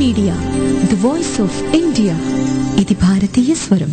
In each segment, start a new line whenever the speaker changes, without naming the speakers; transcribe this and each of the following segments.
Media, the voice of India. ఇది భారతీయ స్వరం.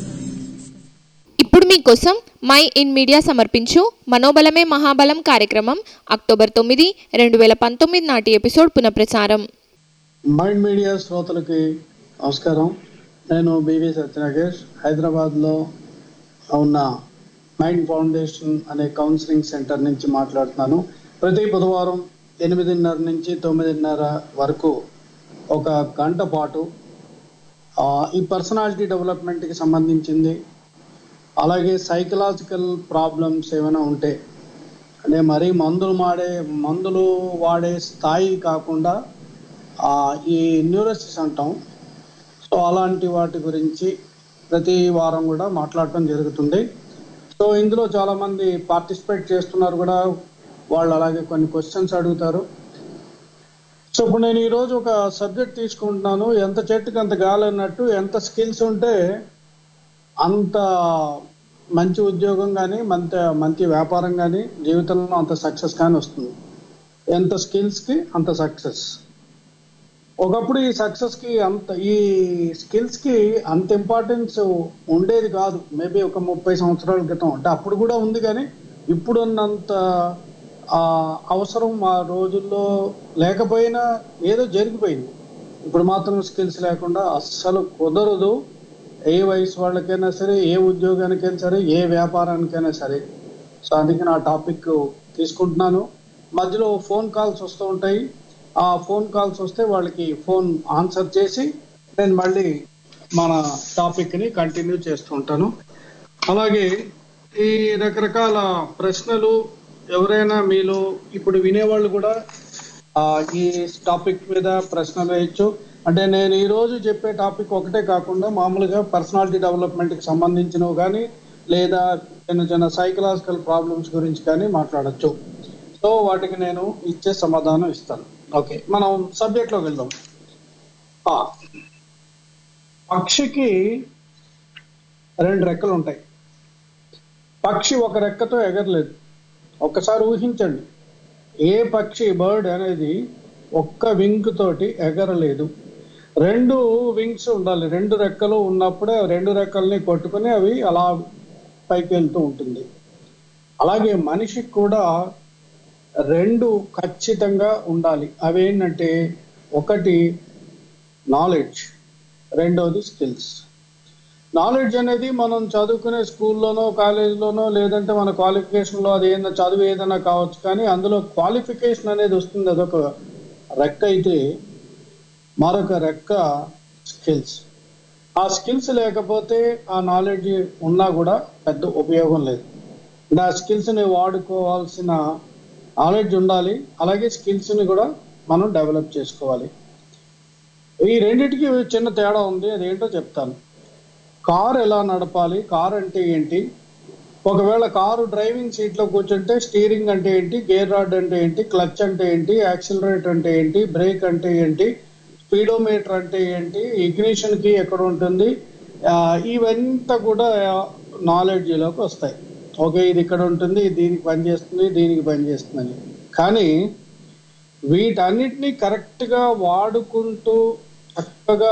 ఇప్పుడు మీకోసం మై ఇన్ మీడియా సమర్పించు మనోబలమే మహాబలం కార్యక్రమం అక్టోబర్ 9, 2019 నాటి ఎపిసోడ్ పునఃప్రసారం.
మైండ్ మీడియా శ్రోతలకి నమస్కారం. నేను బివి సత్యనాగేష్, హైదరాబాద్లో ఉన్న మైండ్ ఫౌండేషన్ అనే కౌన్సిలింగ్ సెంటర్ నుంచి మాట్లాడుతున్నాను. ప్రతి బుధవారం 8:30 నుంచి 9:30 వరకు ఒక గంట పాటు ఈ పర్సనాలిటీ డెవలప్మెంట్కి సంబంధించింది, అలాగే సైకలాజికల్ ప్రాబ్లమ్స్ ఏమైనా ఉంటే, అంటే మరీ మందులు వాడే స్థాయి కాకుండా ఈ న్యూరోసిస్ అంటాం, సో అలాంటి వాటి గురించి ప్రతి వారం కూడా మాట్లాడటం జరుగుతుంది. సో ఇందులో చాలామంది పార్టిసిపేట్ చేస్తున్నారు కూడా. వాళ్ళు అలాగే కొన్ని క్వశ్చన్స్ అడుగుతారు. సో ఇప్పుడు నేను ఈరోజు ఒక సబ్జెక్ట్ తీసుకుంటున్నాను. ఎంత చెట్టుకి అంత గాలి అన్నట్టు, ఎంత స్కిల్స్ ఉంటే అంత మంచి ఉద్యోగం కానీ మంచి వ్యాపారం కానీ జీవితంలో అంత సక్సెస్ కానీ వస్తుంది. ఎంత స్కిల్స్కి అంత సక్సెస్. ఒకప్పుడు ఈ స్కిల్స్కి అంత ఇంపార్టెన్స్ ఉండేది కాదు. మేబీ ఒక 30 సంవత్సరాల క్రితం అంటే అప్పుడు కూడా ఉంది, కానీ ఇప్పుడున్నంత అవసరం ఆ రోజుల్లో లేకపోయినా ఏదో జరిగిపోయింది. ఇప్పుడు మాత్రం స్కిల్స్ లేకుండా అస్సలు కుదరదు. ఏ వయసు వాళ్ళకైనా సరే, ఏ ఉద్యోగానికైనా సరే, ఏ వ్యాపారానికైనా సరే. సో అందుకే నా టాపిక్ తీసుకుంటున్నాను. మధ్యలో ఫోన్ కాల్స్ వస్తూ ఉంటాయి. ఆ ఫోన్ కాల్స్ వస్తే వాళ్ళకి ఫోన్ ఆన్సర్ చేసి నేను మళ్ళీ మన టాపిక్ని కంటిన్యూ చేస్తూ ఉంటాను. అలాగే ఈ రకరకాల ప్రశ్నలు ఎవరైనా మీలో ఇప్పుడు వినేవాళ్ళు కూడా ఈ టాపిక్ మీద ప్రశ్నలు వేయచ్చు. అంటే నేను ఈరోజు చెప్పే టాపిక్ ఒకటే కాకుండా మామూలుగా పర్సనాలిటీ డెవలప్మెంట్కి సంబంధించినవి కానీ, లేదా చిన్న సైకలాజికల్ ప్రాబ్లమ్స్ గురించి కానీ మాట్లాడచ్చు. సో వాటికి నేను ఇచ్చే సమాధానం ఇస్తాను. ఓకే, మనం సబ్జెక్ట్లోకి వెళ్దాం. పక్షికి 2 రెక్కలు ఉంటాయి. పక్షి ఒక రెక్కతో ఎగరలేదు. ఒక్కసారి ఊహించండి, ఏ పక్షి బర్డ్ అనేది ఒక్క వింగ్ తోటి ఎగరలేదు. 2 వింగ్స్ ఉండాలి. 2 రెక్కలు ఉన్నప్పుడే 2 రెక్కల్ని కొట్టుకుని అవి అలా పైకి వెళ్తూ ఉంటుంది. అలాగే మనిషికి కూడా 2 ఖచ్చితంగా ఉండాలి. అవి ఏంటంటే, ఒకటి నాలెడ్జ్, రెండోది స్కిల్స్. నాలెడ్జ్ అనేది మనం చదువుకునే స్కూల్లోనో కాలేజీలోనో లేదంటే మన క్వాలిఫికేషన్లో అది చదువు ఏదైనా కావచ్చు, కానీ అందులో క్వాలిఫికేషన్ అనేది వస్తుంది. అదొక రెక్క అయితే మరొక రెక్క స్కిల్స్. ఆ స్కిల్స్ లేకపోతే ఆ నాలెడ్జ్ ఉన్నా కూడా పెద్ద ఉపయోగం లేదు. ఆ స్కిల్స్ని వాడుకోవాల్సిన నాలెడ్జ్ ఉండాలి, అలాగే స్కిల్స్ని కూడా మనం డెవలప్ చేసుకోవాలి. ఈ రెండిటికి చిన్న తేడా ఉంది. అదేంటో చెప్తాను. కారు ఎలా నడపాలి, కారు అంటే ఏంటి, ఒకవేళ కారు డ్రైవింగ్ సీట్లో కూర్చుంటే స్టీరింగ్ అంటే ఏంటి, గేర్ రాడ్ అంటే ఏంటి, క్లచ్ అంటే ఏంటి, యాక్సిలరేటర్ అంటే ఏంటి, బ్రేక్ అంటే ఏంటి, స్పీడోమీటర్ అంటే ఏంటి, ఇగ్నిషన్ కి ఎక్కడ ఉంటుంది, ఇవంతా కూడా నాలెడ్జ్లోకి వస్తాయి. ఓకే, ఇది ఇక్కడ ఉంటుంది, దీనికి పనిచేస్తుంది, దీనికి పనిచేస్తుందని. కానీ వీటన్నిటినీ కరెక్ట్గా వాడుకుంటూ చక్కగా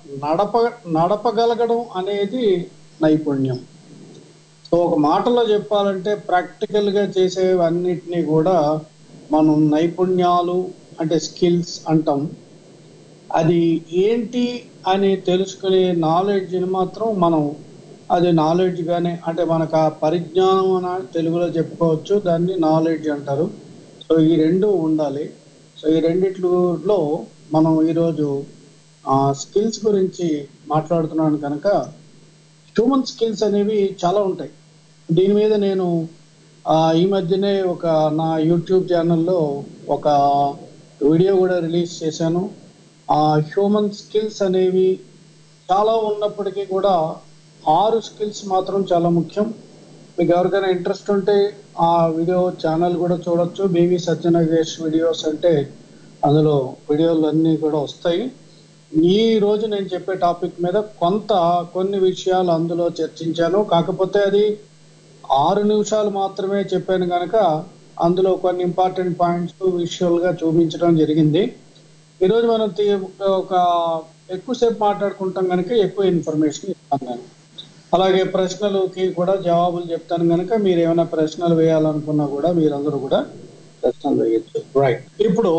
నడపగలగడం అనేది నైపుణ్యం. సో ఒక మాటలో చెప్పాలంటే, ప్రాక్టికల్గా చేసేవన్నిటినీ కూడా మనం నైపుణ్యాలు అంటే స్కిల్స్ అంటాం. అది ఏంటి అని తెలుసుకునే నాలెడ్జ్ని మాత్రం మనం అది నాలెడ్జ్గానే, అంటే మనకు ఆ పరిజ్ఞానం అని తెలుగులో చెప్పుకోవచ్చు, దాన్ని నాలెడ్జ్ అంటారు. సో ఈ 2 ఉండాలి. సో ఈ రెండిట్లో మనం ఈరోజు స్కిల్స్ గురించి మాట్లాడుతున్నాను కనుక, హ్యూమన్ స్కిల్స్ అనేవి చాలా ఉంటాయి. దీని మీద నేను ఈ మధ్యనే నా యూట్యూబ్ ఛానల్లో ఒక వీడియో కూడా రిలీజ్ చేశాను. హ్యూమన్ స్కిల్స్ అనేవి చాలా ఉన్నప్పటికీ కూడా 6 స్కిల్స్ మాత్రం చాలా ముఖ్యం. మీకు ఎవరికైనా ఇంట్రెస్ట్ ఉంటే ఆ వీడియో ఛానల్ కూడా చూడొచ్చు. బివి సత్యనాగేష్ వీడియోస్ అంటే అందులో వీడియోలు అన్నీ కూడా వస్తాయి. ఈ రోజు నేను చెప్పే టాపిక్ మీద కొన్ని విషయాలు అందులో చర్చించాను. కాకపోతే అది 6 నిమిషాలు మాత్రమే చెప్పాను కనుక అందులో కొన్ని ఇంపార్టెంట్ పాయింట్స్ విజువల్గా చూపించడం జరిగింది. ఈరోజు మనం ఒక ఎక్కువసేపు మాట్లాడుకుంటాం కనుక ఎక్కువ ఇన్ఫర్మేషన్ ఇస్తాను నేను. అలాగే ప్రశ్నలకి కూడా జవాబులు చెప్తాను కనుక మీరు ఏమైనా ప్రశ్నలు వేయాలనుకున్నా కూడా మీరందరూ కూడా ప్రశ్నలు వేయచ్చు. రైట్, ఇప్పుడు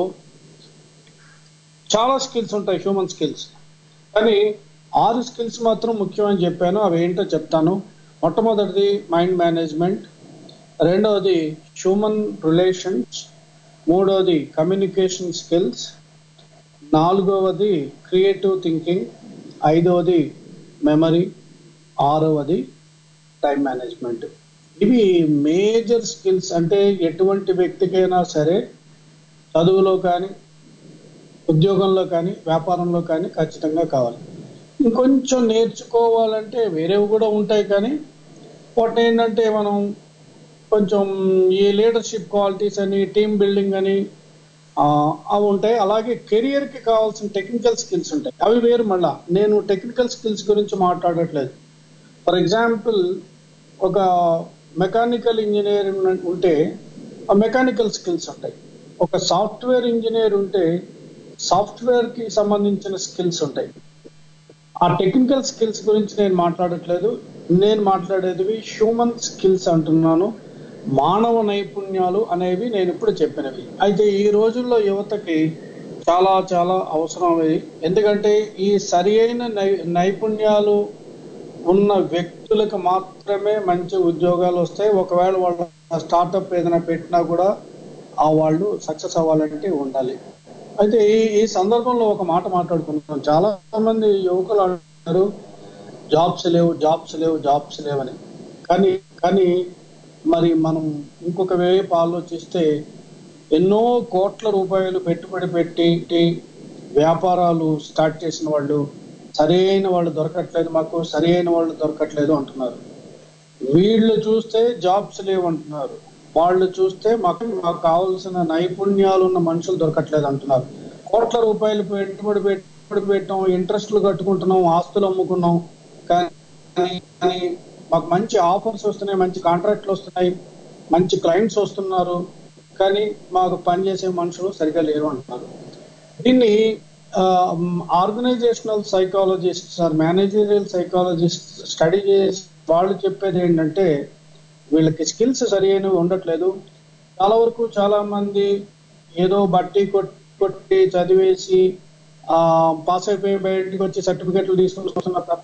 చాలా స్కిల్స్ ఉంటాయి, హ్యూమన్ స్కిల్స్. కానీ 6 స్కిల్స్ మాత్రం ముఖ్యమని చెప్పాను. అవి ఏంటో చెప్తాను. మొట్టమొదటిది మైండ్ మేనేజ్మెంట్, రెండవది హ్యూమన్ రిలేషన్స్, మూడవది కమ్యూనికేషన్ స్కిల్స్, నాలుగవది క్రియేటివ్ థింకింగ్, ఐదవది మెమరీ, ఆరవది టైం మేనేజ్మెంట్. ఇవి మేజర్ స్కిల్స్. అంటే ఎటువంటి వ్యక్తికైనా సరే చదువులో కానీ ఉద్యోగంలో కానీ వ్యాపారంలో కానీ ఖచ్చితంగా కావాలి. ఇంకొంచెం నేర్చుకోవాలంటే వేరేవి కూడా ఉంటాయి, కానీ వాటి ఏంటంటే మనం కొంచెం ఈ లీడర్షిప్ క్వాలిటీస్ అని, టీమ్ బిల్డింగ్ అని అవి ఉంటాయి. అలాగే కెరియర్కి కావాల్సిన టెక్నికల్ స్కిల్స్ ఉంటాయి, అవి వేరు. మళ్ళా నేను టెక్నికల్ స్కిల్స్ గురించి మాట్లాడట్లేదు. ఫర్ ఎగ్జాంపుల్, ఒక మెకానికల్ ఇంజనీర్ ఉంటే ఆ మెకానికల్ స్కిల్స్ ఉంటాయి. ఒక సాఫ్ట్వేర్ ఇంజనీర్ ఉంటే సాఫ్ట్వేర్కి సంబంధించిన స్కిల్స్ ఉంటాయి. ఆ టెక్నికల్ స్కిల్స్ గురించి నేను మాట్లాడట్లేదు. నేను మాట్లాడేది హ్యూమన్ స్కిల్స్ అంటున్నాను. మానవ నైపుణ్యాలు అనేవి నేను ఇప్పుడు చెప్పినవి. అయితే ఈ రోజుల్లో యువతకి చాలా చాలా అవసరం అవి. ఎందుకంటే ఈ సరి అయిన నైపుణ్యాలు ఉన్న వ్యక్తులకు మాత్రమే మంచి ఉద్యోగాలు వస్తాయి. ఒకవేళ వాళ్ళ స్టార్టప్ ఏదైనా పెట్టినా కూడా వాళ్ళు సక్సెస్ అవ్వాలంటే ఉండాలి. అయితే ఈ సందర్భంలో ఒక మాట మాట్లాడుకుంటున్నాం. చాలా మంది యువకులు అంటారు జాబ్స్ లేవు, జాబ్స్ లేవు, జాబ్స్ లేవని. కానీ మరి మనం ఇంకొక వైపు ఆలోచిస్తే ఎన్నో కోట్ల రూపాయలు పెట్టుబడి పెట్టి వ్యాపారాలు స్టార్ట్ చేసిన వాళ్ళు సరైన వాళ్ళు దొరకట్లేదు, మాకు సరైన వాళ్ళు దొరకట్లేదు అంటున్నారు. వీళ్ళు చూస్తే జాబ్స్ లేవు అంటున్నారు, వాళ్ళు చూస్తే మాకు కావాల్సిన నైపుణ్యాలు ఉన్న మనుషులు దొరకట్లేదు అంటున్నారు. కోట్ల రూపాయలు పెట్టుబడి పెట్టాం, ఇంట్రెస్ట్లు కట్టుకుంటున్నాం, ఆస్తులు అమ్ముకున్నాం, కానీ మాకు మంచి ఆఫర్స్ వస్తున్నాయి, మంచి కాంట్రాక్ట్లు వస్తున్నాయి, మంచి క్లయింట్స్ వస్తున్నారు, కానీ మాకు పనిచేసే మనుషులు సరిగా లేరు అంటున్నారు. దీన్ని organisational psychologist or managerial psychologist study చేసి వాళ్ళు చెప్పేది ఏంటంటే వీళ్ళకి స్కిల్స్ సరైనవి ఉండట్లేదు. చాలా మంది ఏదో బట్టి కొట్టి చదివేసి పాస్ అయిపోయి బయటికి వచ్చి సర్టిఫికెట్లు తీసుకుంటున్నారు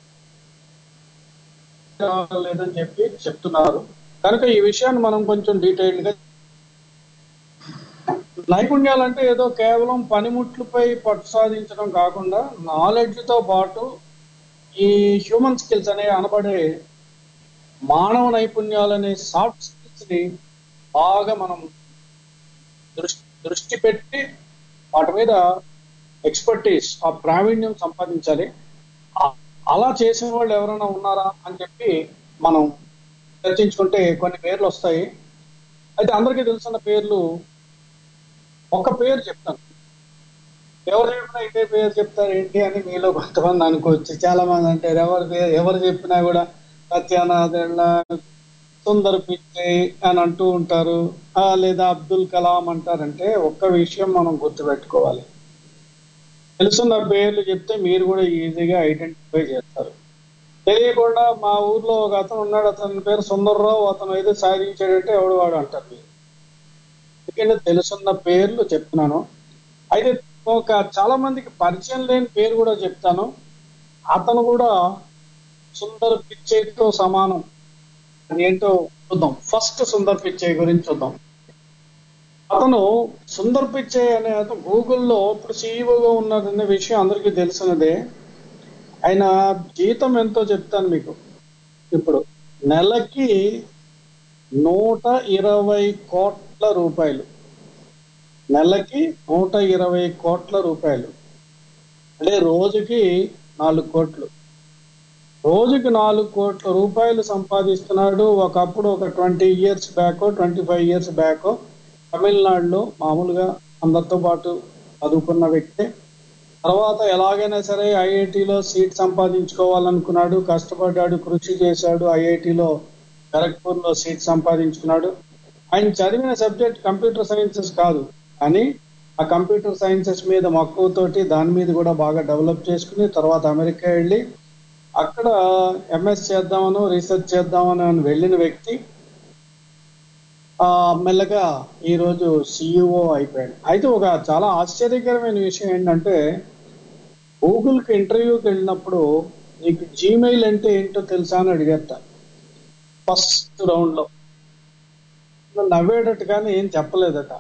లేదని చెప్పి చెప్తున్నారు. కనుక ఈ విషయాన్ని మనం కొంచెం డీటెయిల్డ్ గా, నైపుణ్యాలు అంటే ఏదో కేవలం పనిముట్లపై పట్టు సాధించడం కాకుండా నాలెడ్జ్ తో పాటు ఈ హ్యూమన్ స్కిల్స్ అనే అనబడే మానవ నైపుణ్యాలు అనే సాఫ్ట్ స్కిల్స్ ని బాగా మనం దృష్టి పెట్టి వాటి మీద ఎక్స్పర్టీస్, ఆ ప్రావీణ్యం సంపాదించాలి. అలా చేసిన వాళ్ళు ఎవరైనా ఉన్నారా అని చెప్పి మనం చర్చించుకుంటే కొన్ని పేర్లు వస్తాయి. అయితే అందరికీ తెలుసున్న పేర్లు ఒక పేరు చెప్తాను. ఎవరు చెప్పినా ఇదే పేరు చెప్తారు ఏంటి అని మీలో కొంతమంది అనుకోవచ్చు. చాలా మంది అంటారు ఎవరు చెప్పినా కూడా సత్యానాథెళ్ళ, సుందర్ పిచ్చై అని అంటూ ఉంటారు, లేదా అబ్దుల్ కలాం అంటారంటే ఒక్క విషయం మనం గుర్తుపెట్టుకోవాలి. తెలుసున్న పేర్లు చెప్తే మీరు కూడా ఈజీగా ఐడెంటిఫై చేస్తారు. తెలియకుండా మా ఊర్లో ఒక అతను ఉన్నాడు, అతని పేరు సుందర్రావు, అతను ఏదో సాధించాడంటే ఎవడు వాడు అంటారు మీరు. ఎందుకంటే తెలుసున్న పేర్లు చెప్తున్నాను. అయితే ఒక చాలా మందికి పరిచయం లేని పేరు కూడా చెప్తాను. అతను కూడా సుందర్ పిచ్చైతో సమానం. అదేంటో చూద్దాం. ఫస్ట్ సుందర్ పిచ్చై గురించి చూద్దాం. అతను సుందర్ పిచ్చై అనే అతను గూగుల్లో ఇప్పుడు సీఈఓగా ఉన్నాడనే విషయం అందరికీ తెలిసినదే. ఆయన జీతం ఎంతో చెప్తాను మీకు. ఇప్పుడు నెలకి 120 కోట్ల రూపాయలు, నెలకి 120 కోట్ల రూపాయలు అంటే రోజుకి 4 కోట్లు. రోజుకి 4 కోట్ల రూపాయలు సంపాదిస్తున్నాడు. ఒకప్పుడు ఒక 20 years బ్యాక్, 25 years బ్యాక్ తమిళనాడులో మామూలుగా అందరితో పాటు చదువుకున్న వ్యక్తి. తర్వాత ఎలాగైనా సరే ఐఐటిలో సీట్ సంపాదించుకోవాలనుకున్నాడు, కష్టపడ్డాడు, కృషి చేశాడు, ఐఐటిలో ఖరగ్పూర్లో సీట్ సంపాదించుకున్నాడు. ఆయన చదివిన సబ్జెక్ట్ కంప్యూటర్ సైన్సెస్ కాదు, కానీ ఆ ఆ కంప్యూటర్ సైన్సెస్ మీద మక్కువతోటి దాని మీద కూడా బాగా డెవలప్ చేసుకుని తర్వాత అమెరికా వెళ్ళి అక్కడ ఎంఎస్ చేద్దామను రీసెర్చ్ చేద్దామని అని వెళ్ళిన వ్యక్తి మెల్లగా ఈరోజు సిఇఓ అయిపోయాడు. అయితే ఒక చాలా ఆశ్చర్యకరమైన విషయం ఏంటంటే గూగుల్కి ఇంటర్వ్యూకి వెళ్ళినప్పుడు నీకు జీమెయిల్ అంటే ఏంటో తెలుసా అని అడిగేట ఫస్ట్ రౌండ్లో. నవ్వేటట్టు కానీ ఏం చెప్పలేదట.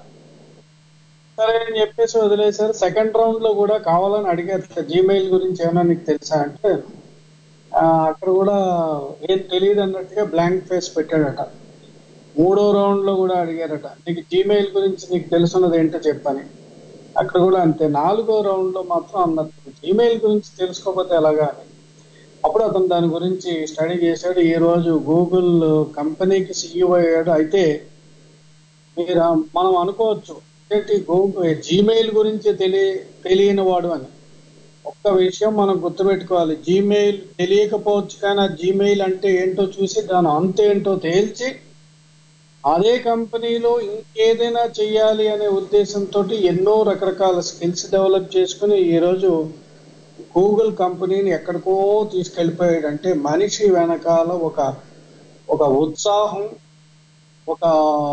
సరే అని చెప్పేసి వదిలేశారు. సెకండ్ రౌండ్లో కూడా కావాలని అడిగారట జీమెయిల్ గురించి ఏమైనా నీకు తెలుసా అంటే అక్కడ కూడా ఏం తెలియదు అన్నట్టుగా బ్లాంక్ ఫేస్ పెట్టాడట. మూడో రౌండ్లో కూడా అడిగారట నీకు జీమెయిల్ గురించి నీకు తెలుసున్నది ఏంటో చెప్పని. అక్కడ కూడా అంతే. నాలుగో రౌండ్లో మాత్రం అన్నట్టు జీమెయిల్ గురించి తెలుసుకోకపోతే ఎలాగా అని. అప్పుడు అతను దాని గురించి స్టడీ చేశాడు. ఈ రోజు గూగుల్ కంపెనీకి సిఇఓ అయ్యాడు. అయితే మీరు మనం అనుకోవచ్చు ఏంటి గూగుల్ జీమెయిల్ గురించి తెలియని వాడు అని. ఒక్క విషయం మనం గుర్తుపెట్టుకోవాలి, జీమెయిల్ తెలియకపోవచ్చు కానీ ఆ జీమెయిల్ అంటే ఏంటో చూసి దాని అంతేంటో తేల్చి అదే కంపెనీలో ఇంకేదైనా చెయ్యాలి అనే ఉద్దేశంతో ఎన్నో రకరకాల స్కిల్స్ డెవలప్ చేసుకుని ఈరోజు గూగుల్ కంపెనీని ఎక్కడికో తీసుకెళ్ళిపోయాడు. అంటే మనిషి వెనకాల ఒక ఉత్సాహం, ఒక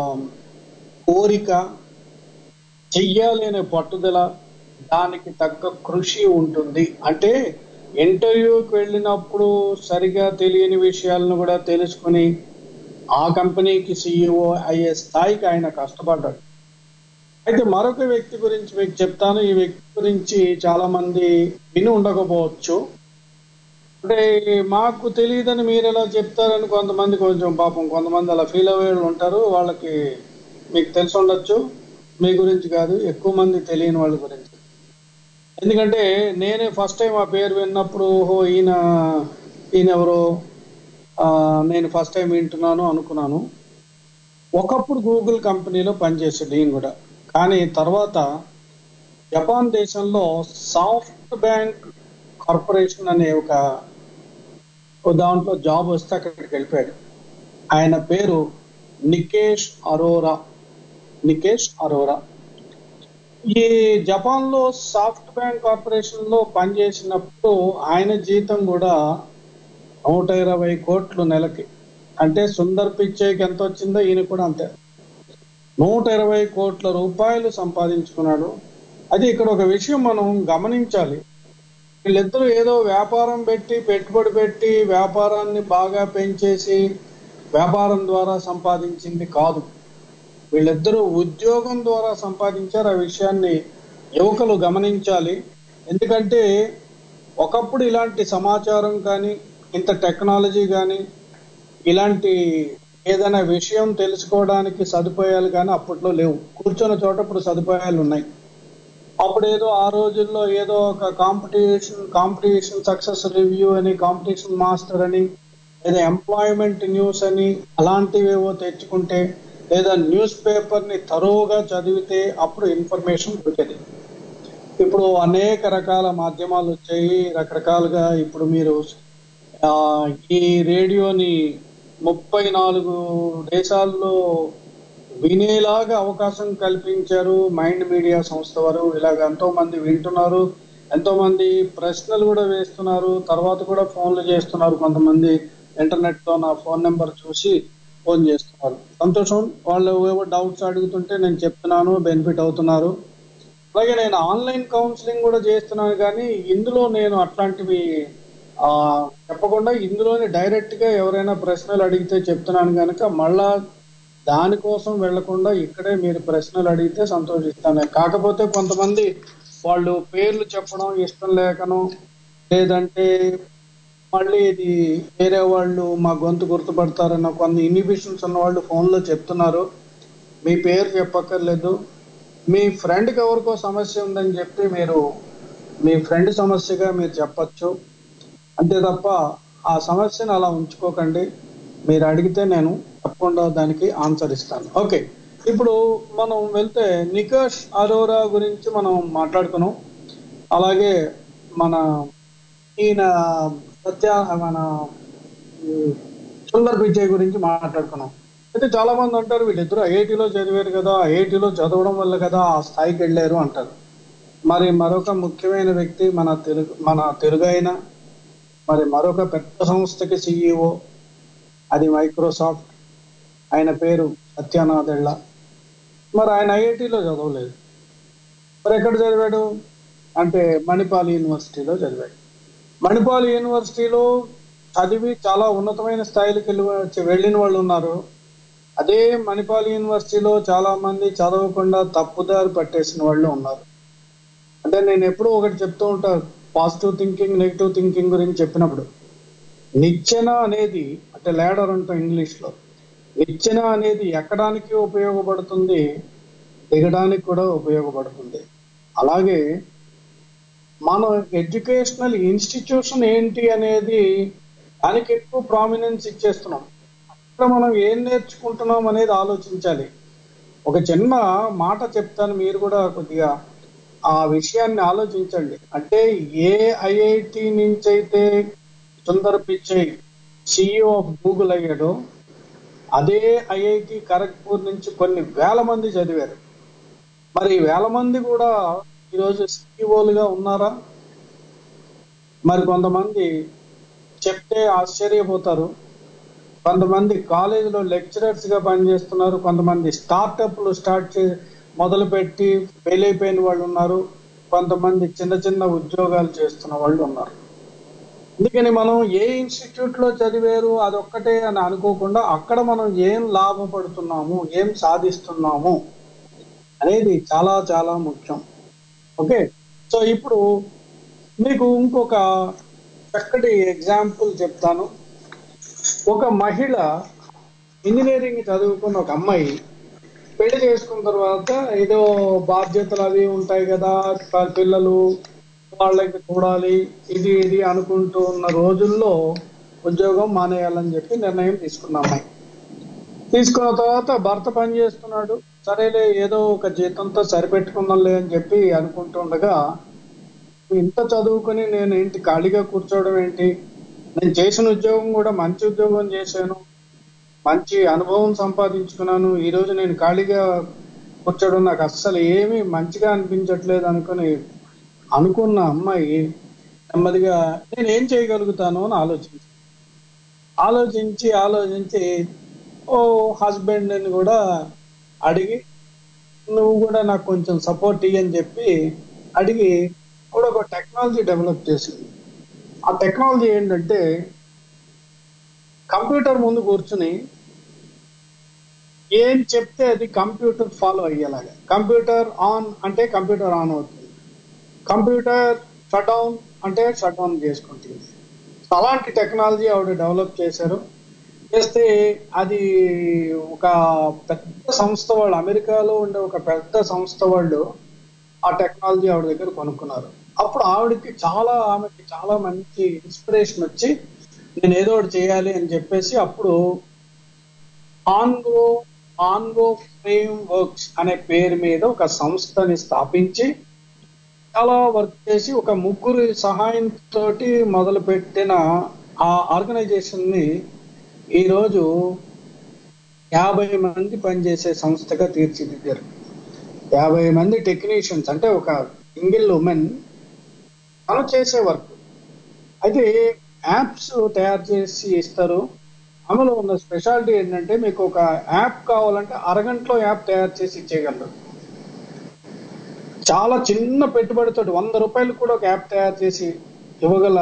కోరిక, చెయ్యాలి అనే పట్టుదల, దానికి తగ్గ కృషి ఉంటుంది. అంటే ఇంటర్వ్యూకి వెళ్ళినప్పుడు సరిగా తెలియని విషయాలను కూడా తెలుసుకుని ఆ కంపెనీకి సిఇఓ అయ్యే స్థాయికి ఆయన కష్టపడ్డాడు. అయితే మరొక వ్యక్తి గురించి మీకు చెప్తాను. ఈ వ్యక్తి గురించి చాలా మంది విని ఉండకపోవచ్చు. అంటే మాకు తెలియదని మీరు ఎలా చెప్తారని కొంతమంది కొంచెం పాపం కొంతమంది అలా ఫీల్ అయ్యే ఉంటారు. వాళ్ళకి మీకు తెలిసి ఉండొచ్చు, మీ గురించి కాదు, ఎక్కువ మంది తెలియని వాళ్ళ గురించి. ఎందుకంటే నేనే ఫస్ట్ టైం ఆ పేరు విన్నప్పుడు ఓహో ఈయన ఎవరో నేను ఫస్ట్ టైం వింటున్నాను అనుకున్నాను. ఒకప్పుడు గూగుల్ కంపెనీలో పనిచేసాడు ఈయన కూడా. కానీ తర్వాత జపాన్ దేశంలో సాఫ్ట్ బ్యాంక్ కార్పొరేషన్ అనే ఒక దాంట్లో జాబ్ వస్తే అక్కడికి వెళ్ళిపోయాడు. ఆయన పేరు నికేష్ అరోరా. ఈ జపాన్లో సాఫ్ట్ బ్యాంక్ కార్పొరేషన్ లో పనిచేసినప్పుడు ఆయన జీతం కూడా 120 కోట్లు నెలకి. అంటే సుందర్ పిచ్చైకి ఎంత వచ్చిందో ఈయన కూడా అంతే, 120 కోట్ల రూపాయలు సంపాదించుకున్నాడు. అది ఇక్కడ ఒక విషయం మనం గమనించాలి. వీళ్ళిద్దరూ ఏదో వ్యాపారం పెట్టి పెట్టుబడి పెట్టి వ్యాపారాన్ని బాగా పెంచేసి వ్యాపారం ద్వారా సంపాదించింది కాదు. వీళ్ళిద్దరూ ఉద్యోగం ద్వారా సంపాదించారు. ఆ విషయాన్ని యువకులు గమనించాలి. ఎందుకంటే ఒకప్పుడు ఇలాంటి సమాచారం కానీ ఇంత టెక్నాలజీ కానీ ఇలాంటి ఏదైనా విషయం తెలుసుకోవడానికి సదుపాయాలు కానీ అప్పట్లో లేవు. కూర్చున్న చోట ఇప్పుడు సదుపాయాలు ఉన్నాయి. అప్పుడు ఏదో ఆ రోజుల్లో ఏదో ఒక కాంపిటీషన్ సక్సెస్ రివ్యూ అని, కాంపిటీషన్ మాస్టర్ అని, లేదా ఎంప్లాయ్మెంట్ న్యూస్ అని అలాంటివేవో తెచ్చుకుంటే లేదా న్యూస్ పేపర్ని తరోగా చదివితే అప్పుడు ఇన్ఫర్మేషన్ దొరికేది. ఇప్పుడు అనేక రకాల మాధ్యమాలు వచ్చాయి, రకరకాలుగా. ఇప్పుడు మీరు ఈ రేడియోని 34 దేశాల్లో వినేలాగా అవకాశం కల్పించారు మైండ్ మీడియా సంస్థ వారు. ఇలాగ ఎంతో మంది వింటున్నారు, ఎంతో మంది ప్రశ్నలు కూడా వేస్తున్నారు, తర్వాత కూడా ఫోన్లు చేస్తున్నారు. కొంతమంది ఇంటర్నెట్ లో నా ఫోన్ నెంబర్ చూసి ఫోన్ చేస్తున్నారు. సంతోషం, వాళ్ళు ఏవో డౌట్స్ అడుగుతుంటే నేను చెప్తున్నాను, బెనిఫిట్ అవుతున్నారు. అలాగే నేను ఆన్లైన్ కౌన్సిలింగ్ కూడా చేస్తున్నాను, కానీ ఇందులో నేను అట్లాంటివి చెప్పకుండా ఇందులోనే డైరెక్ట్ గా ఎవరైనా ప్రశ్నలు అడిగితే చెప్తున్నాను కనుక మళ్ళా దానికోసం వెళ్లకుండా ఇక్కడే మీరు ప్రశ్నలు అడిగితే సంతోషిస్తాను. కాకపోతే కొంతమంది వాళ్ళు పేర్లు చెప్పడం ఇష్టం లేకను, లేదంటే మళ్ళీ ఇది వేరే వాళ్ళు మా గొంతు గుర్తుపడతారన్న కొన్ని ఇన్హిబిషన్స్ ఉన్న వాళ్ళు ఫోన్లో చెప్తున్నారు. మీ పేరు చెప్పక్కర్లేదు, మీ ఫ్రెండ్కి ఎవరికో సమస్య ఉందని చెప్పి మీరు మీ ఫ్రెండ్ సమస్యగా మీరు చెప్పచ్చు. అంతే తప్ప ఆ సమస్యను అలా ఉంచుకోకండి. మీరు అడిగితే నేను తప్పకుండా దానికి ఆన్సర్ ఇస్తాను. ఓకే, ఇప్పుడు మనం వెళ్తే నికేష్ అరోరా గురించి మనం మాట్లాడుకున్నాం. అలాగే ఈయన మన సుందర్ పిచ్చై గురించి మాట్లాడుకున్నాం. అయితే చాలా మంది అంటారు వీళ్ళిద్దరూ ఐఐటిలో చదివారు కదా, ఐఐటిలో చదవడం వల్ల కదా ఆ స్థాయికి వెళ్ళారు అంటారు. మరి మరొక ముఖ్యమైన వ్యక్తి మన తెలుగు అయిన మరి మరొక పెద్ద సంస్థకి సిఇఓ, అది మైక్రోసాఫ్ట్, ఆయన పేరు సత్యానాదెళ్ళ. మరి ఆయన ఐఐటిలో చదవలేదు. మరి ఎక్కడ చదివాడు అంటే మణిపాల్ యూనివర్సిటీలో చదివాడు. మణిపాల్ యూనివర్సిటీలో చదివి చాలా ఉన్నతమైన స్థాయికి వెళ్ళిన వాళ్ళు ఉన్నారు. అదే మణిపాల్ యూనివర్సిటీలో చాలా మంది చదవకుండా తప్పుదారి పట్టేసిన వాళ్ళు ఉన్నారు. అంటే నేను ఎప్పుడూ ఒకటి చెప్తూ ఉంటాను, పాజిటివ్ థింకింగ్ నెగిటివ్ థింకింగ్ గురించి చెప్పినప్పుడు, నిచ్చెన అనేది అంటే లేడర్ అంటాం ఇంగ్లీష్ లో, నిచ్చెన అనేది ఎక్కడానికి ఉపయోగపడుతుంది, దిగడానికి కూడా ఉపయోగపడుతుంది. అలాగే మన ఎడ్యుకేషనల్ ఇన్స్టిట్యూషన్ ఏంటి అనేది దానికి ఎక్కువ ప్రామినెన్స్ ఇచ్చేస్తున్నాం. అక్కడ మనం ఏం నేర్చుకుంటున్నాం అనేది ఆలోచించాలి. ఒక చిన్న మాట చెప్తాను, మీరు కూడా కొద్దిగా ఆ విషయాన్ని ఆలోచించండి. అంటే ఏ ఐఐటి నుంచి అయితే Sundar Pichai CEO of Google అయ్యాడో, అదే ఐఐటి ఖరగ్పూర్ నుంచి కొన్ని వేల మంది చదివారు. మరి వేల మంది కూడా ఈరోజు సిఇఓలుగా ఉన్నారా? మరి కొంతమంది చెప్తే ఆశ్చర్యపోతారు, కొంతమంది కాలేజీలో లెక్చరర్స్ గా పనిచేస్తున్నారు, కొంతమంది స్టార్టప్లు మొదలుపెట్టి ఫెయిల్ అయిపోయిన వాళ్ళు ఉన్నారు, కొంతమంది చిన్న చిన్న ఉద్యోగాలు చేస్తున్న వాళ్ళు ఉన్నారు. అందుకని మనం ఏ ఇన్స్టిట్యూట్ లో చదివారు అదొక్కటే అని అనుకోకుండా అక్కడ మనం ఏం లాభపడుతున్నాము, ఏం సాధిస్తున్నాము అనేది చాలా చాలా ముఖ్యం. ఓకే, సో ఇప్పుడు మీకు ఇంకొక చక్కటి ఎగ్జాంపుల్ చెప్తాను. ఒక మహిళ ఇంజనీరింగ్ చదువుకున్న ఒక అమ్మాయి పెళ్లి చేసుకున్న తర్వాత ఏదో బాధ్యతలు అవి ఉంటాయి కదా, పిల్లలు వాళ్ళకి చూడాలి, ఇది అనుకుంటూ ఉన్న రోజుల్లో ఉద్యోగం మానేయాలని చెప్పి నిర్ణయం తీసుకున్న అమ్మాయి. తీసుకున్న తర్వాత భర్త పని చేస్తున్నాడు, సరేలే ఏదో ఒక జీతంతో సరిపెట్టుకుందాంలే అని చెప్పి అనుకుంటుండగా, ఇంత చదువుకుని నేను ఏంటి ఖాళీగా కూర్చోవడం ఏంటి, నేను చేసిన ఉద్యోగం కూడా మంచి ఉద్యోగం చేశాను, మంచి అనుభవం సంపాదించుకున్నాను, ఈ రోజు నేను ఖాళీగా కూర్చోవడం నాకు అస్సలు ఏమీ మంచిగా అనిపించట్లేదు అనుకున్న అమ్మాయి నెమ్మదిగా నేను ఏం చేయగలుగుతాను అని ఆలోచించి ఓ హస్బెండ్ ని కూడా అడిగి, నువ్వు కూడా నాకు కొంచెం సపోర్ట్ ఇయ్యని చెప్పి అడిగి కూడా ఒక టెక్నాలజీ డెవలప్ చేసింది. ఆ టెక్నాలజీ ఏంటంటే కంప్యూటర్ ముందు కూర్చుని ఏం చెప్తే అది కంప్యూటర్ ఫాలో అయ్యేలాగా. కంప్యూటర్ ఆన్ అంటే కంప్యూటర్ ఆన్ అవుతుంది, కంప్యూటర్ షట్ డౌన్ అంటే షట్ డౌన్ చేసుకుంటుంది. అలాంటి టెక్నాలజీ ఆవిడ డెవలప్ చేస్తే అది ఒక పెద్ద సంస్థ వాళ్ళు, అమెరికాలో ఉండే ఒక పెద్ద సంస్థ వాళ్ళు ఆ టెక్నాలజీ ఆవిడ దగ్గర కొనుక్కున్నారు. అప్పుడు ఆమెకి చాలా మంచి ఇన్స్పిరేషన్ వచ్చి నేను ఏదో ఒకటి చేయాలి అని చెప్పేసి అప్పుడు ఆన్గో ఫ్రేమ్ వర్క్స్ అనే పేరు మీద ఒక సంస్థని స్థాపించి చాలా వర్క్ చేసి ఒక ముగ్గురు సహాయంతో మొదలు పెట్టిన ఆ ఆర్గనైజేషన్ ని ఈరోజు 50 మంది పనిచేసే సంస్థగా తీర్చిదిద్దారు. 50 మంది టెక్నీషియన్స్, అంటే ఒక సింగిల్ ఉమెన్ తను చేసే వర్క్. అయితే యాప్స్ తయారు చేసి ఇస్తారు. అందులో ఉన్న స్పెషాలిటీ ఏంటంటే మీకు ఒక యాప్ కావాలంటే అరగంటలో యాప్ తయారు చేసి ఇచ్చేయగలరు. చాలా చిన్న పెట్టుబడితో 100 రూపాయలు కూడా ఒక యాప్ తయారు చేసి ఇవ్వగల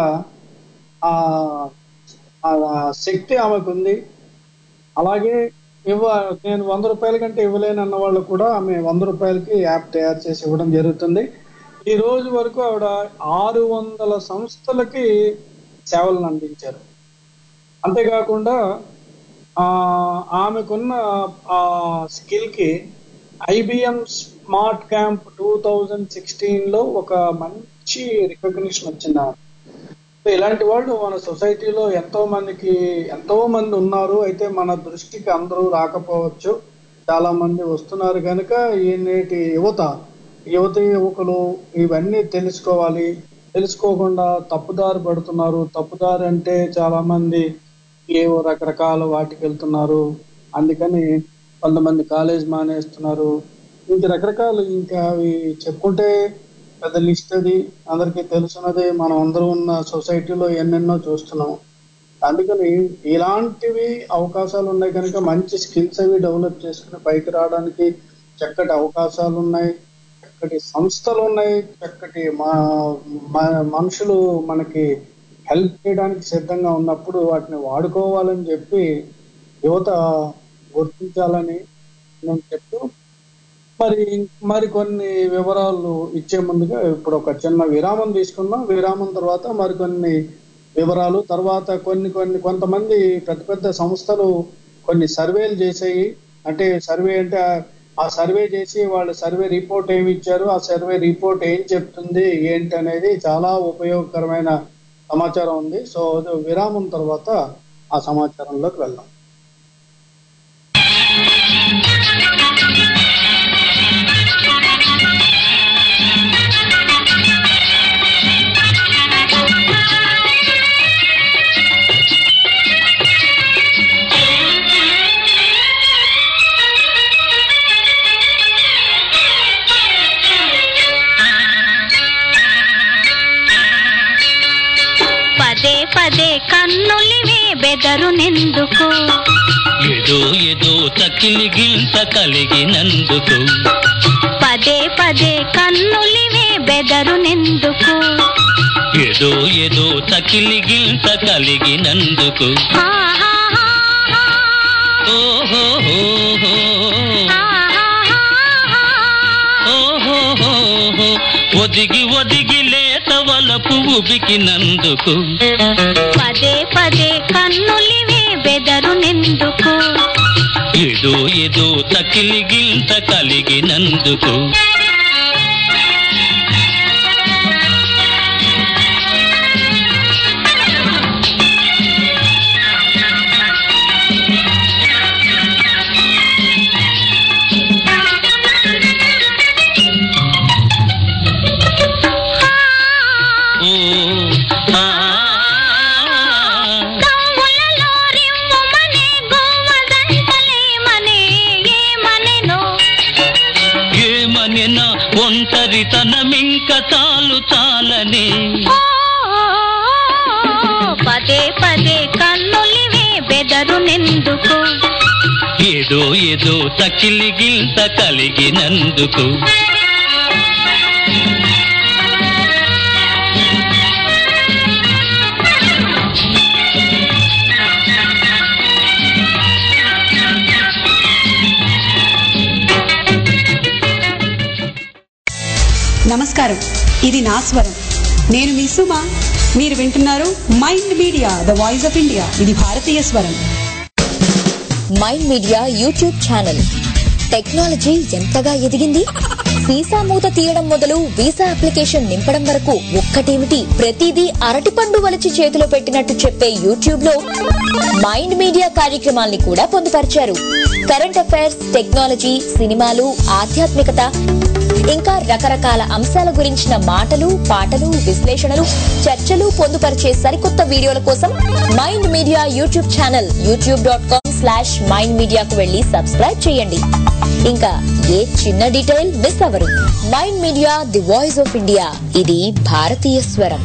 శక్తి ఆమెకు ఉంది. అలాగే నేను 100 రూపాయల కంటే ఇవ్వలేను అన్న వాళ్ళు కూడా ఆమె 100 రూపాయలకి యాప్ తయారు చేసి ఇవ్వడం జరుగుతుంది. ఈ రోజు వరకు ఆవిడ 600 సంస్థలకి సేవలను అందించారు. అంతేకాకుండా ఆమెకున్న స్కిల్ కి IBM స్మార్ట్ క్యాంప్ 2016లో ఒక మంచి రికగ్నిషన్ వచ్చింది. ఇలాంటి వాళ్ళు మన సొసైటీలో ఎంతో మంది ఉన్నారు. అయితే మన దృష్టికి అందరూ రాకపోవచ్చు, చాలా మంది వస్తున్నారు కనుక ఈ నేటి యువకులు ఇవన్నీ తెలుసుకోకుండా తప్పుదారి పడుతున్నారు. తప్పుదారి అంటే చాలా మంది ఏవో రకరకాల వాటికి వెళ్తున్నారు, అందుకని కొంతమంది కాలేజ్ మానేస్తున్నారు. ఇంకా రకరకాలు, ఇంకా అవి చెప్పుకుంటే పెద్ద లిస్ట్. అది అందరికీ తెలుసున్నదే, మనం అందరూ ఉన్న సొసైటీలో ఎన్నెన్నో చూస్తున్నాం. అందుకని ఇలాంటివి అవకాశాలు ఉన్నాయి కనుక మంచి స్కిల్స్ అవి డెవలప్ చేసుకుని పైకి రావడానికి చక్కటి అవకాశాలు ఉన్నాయి, చక్కటి సంస్థలు ఉన్నాయి, చక్కటి మనుషులు మనకి హెల్ప్ చేయడానికి సిద్ధంగా ఉన్నప్పుడు వాటిని వాడుకోవాలని చెప్పి యువత గుర్తించాలని నేను చెప్తూ, మరి కొన్ని వివరాలు ఇచ్చే ముందుగా ఇప్పుడు ఒక చిన్న విరామం తీసుకుందాం. విరామం తర్వాత మరికొన్ని వివరాలు, తర్వాత కొంతమంది పెద్ద పెద్ద సంస్థలు కొన్ని సర్వేలు చేసాయి. అంటే సర్వే అంటే ఆ సర్వే చేసి వాళ్ళు సర్వే రిపోర్ట్ ఏమి ఇచ్చారు, ఆ సర్వే రిపోర్ట్ ఏం చెప్తుంది ఏంటి అనేది చాలా ఉపయోగకరమైన సమాచారం ఉంది. సో విరామం తర్వాత ఆ సమాచారంలోకి వెళ్దాం.
పదే కన్నులివే బెదరునెందుకు,
ఏదో తకిలి గింత కలిగినందుకు.
పదే కన్నులివే బెదరునెందుకు,
ఏదో తకిలి గింత కలిగినందుకు. ఓహో ఒదిగి లేత వలపు ఉబికినందుకు.
పదే కన్నులివే బెదరునెందుకు,
ఏదో తకిలి గింత కలిగినందుకు. ఒంటరితనమింక చాలని.
పదే కన్నులివే బెదరునెందుకు,
ఏదో తకిలి గింత కలిగినందుకు.
నమస్కారం, ఇది నా స్వరం. నేను మీ సుమ. మీరు వింటున్నారు mind media, the voice of India. ఇది భారతీయ స్వరం.
Mind media YouTube channel. Technology ఎంతగా ఎదిగింది. వీసా మూత తీయడం మొదలు వీసా అప్లికేషన్ నింపడం వరకు ఒక్కటేమిటి, ప్రతిదీ అరటిపండు వలిచి చేతిలో పెట్టినట్టు చెప్పే యూట్యూబ్ లో మైండ్ మీడియా కార్యక్రమాల్ని కూడా పొందుపరిచారు. కరెంట్ అఫైర్స్, టెక్నాలజీ, సినిమాలు, ఆధ్యాత్మికత, ఇంకా రకరకాల అంశాల గురించిన మాటలు, పాటలు, విశ్లేషణలు, చర్చలు పొందుపరిచే సరికొత్త వీడియోల కోసం mind media YouTube channel youtube.com/mindmedia కు వెళ్లి సబ్స్క్రైబ్ చేయండి. ఇంకా ఏ చిన్న డీటెయిల్ మిస్ అవ్వరు. Mind media, the voice of India. ఇది భారతీయ స్వరం.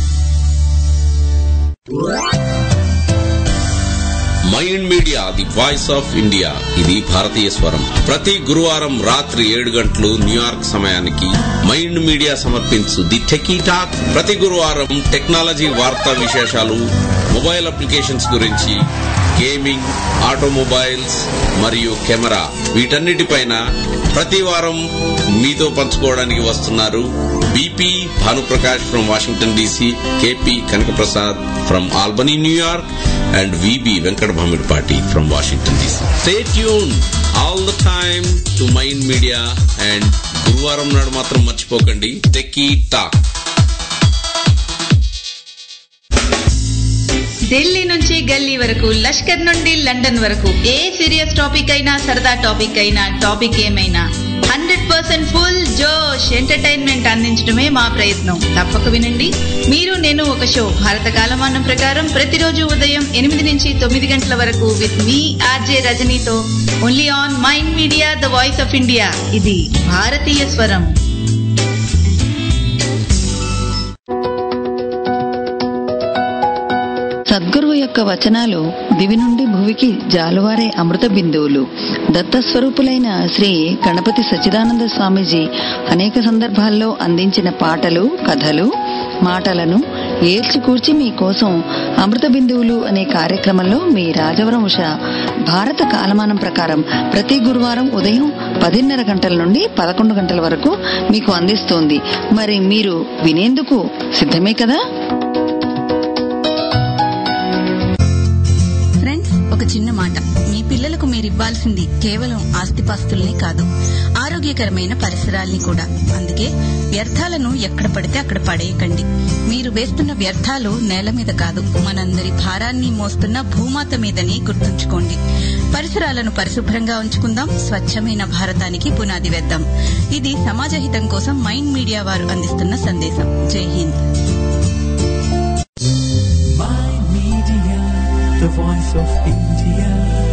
Mind media, the voice of India. ఇది భారతీయ స్వరం. ప్రతి గురువారం రాత్రి 7 గంటలు న్యూయార్క్ సమయానికి మైండ్ మీడియా సమర్పించు ది టెకీ టాక్. ప్రతి గురువారం టెక్నాలజీ వార్తా విశేషాలు, మొబైల్ అప్లికేషన్స్ గురించి, గేమింగ్, ఆటోమొబైల్స్ మరియు కెమెరా, వీటన్నిటిపైన ప్రతి వారం మీతో పంచుకోవడానికి వస్తున్నారు BP Bhanuprakash from Washington DC, KP Kanakaprasad from Albany New York, and VB Venkat Bhamirpati from Washington DC. Stay tuned all the time to Mind Media, and గురువారం నాడు మాత్రం మర్చిపోకండి టెకీ టాక్.
ఢిల్లీ నుంచి గల్లీ వరకు, లష్కర్ నుండి లండన్ వరకు, ఏ సీరియస్ టాపిక్ అయినా, సరదా టాపిక్ అయినా, టాపిక్ ఏమైనా 100 100% ఫుల్ జోష్ ఎంటర్టైన్మెంట్ అందించడమే మా ప్రయత్నం. తప్పక వినండి. మీరు నేను ఒక షో భారత కాలమానం ప్రకారం ప్రతిరోజు ఉదయం 8 నుంచి 9 గంటల వరకు విత్ మీ ఆర్జే రజనీతో only on mind media the voice of India. ఇది భారతీయ స్వరం.
సద్గురువు యొక్క వచనాలు దివి నుండి భువికి జాలువారే అమృత బిందువులు. దత్తస్వరూపులైన శ్రీ గణపతి సచ్చిదానంద స్వామీజీ అనేక సందర్భాల్లో అందించిన పాటలు, కథలు, మాటలను ఏల్చికూర్చి మీకోసం అమృత బిందువులు అనే కార్యక్రమంలో మీ రాజవరం ఉష భారత కాలమానం ప్రకారం ప్రతి గురువారం ఉదయం 10:30 గంటల నుండి 11 గంటల వరకు మీకు అందిస్తోంది. మరి మీరు వినేందుకు సిద్ధమే కదా?
ఒక చిన్న మాట. మీ పిల్లలకు మీరివ్వాల్సింది కేవలం ఆస్తిపాస్తుల్ని కాదు, ఆరోగ్యకరమైన పరిసరాల్ని కూడా. అందుకే వ్యర్థాలను ఎక్కడ పడితే అక్కడ పడేయకండి. మీరు వేస్తున్న వ్యర్థాలు నేల మీద కాదు, మనందరి భారాన్ని మోస్తున్న భూమాత మీదని గుర్తుంచుకోండి. పరిసరాలను పరిశుభ్రంగా ఉంచుకుందాం, స్వచ్ఛమైన భారతానికి పునాది వేద్దాం. ఇది సమాజ హితం కోసం మైండ్ మీడియా వారు అందిస్తున్న సందేశం. జై Hind.
The voice of India.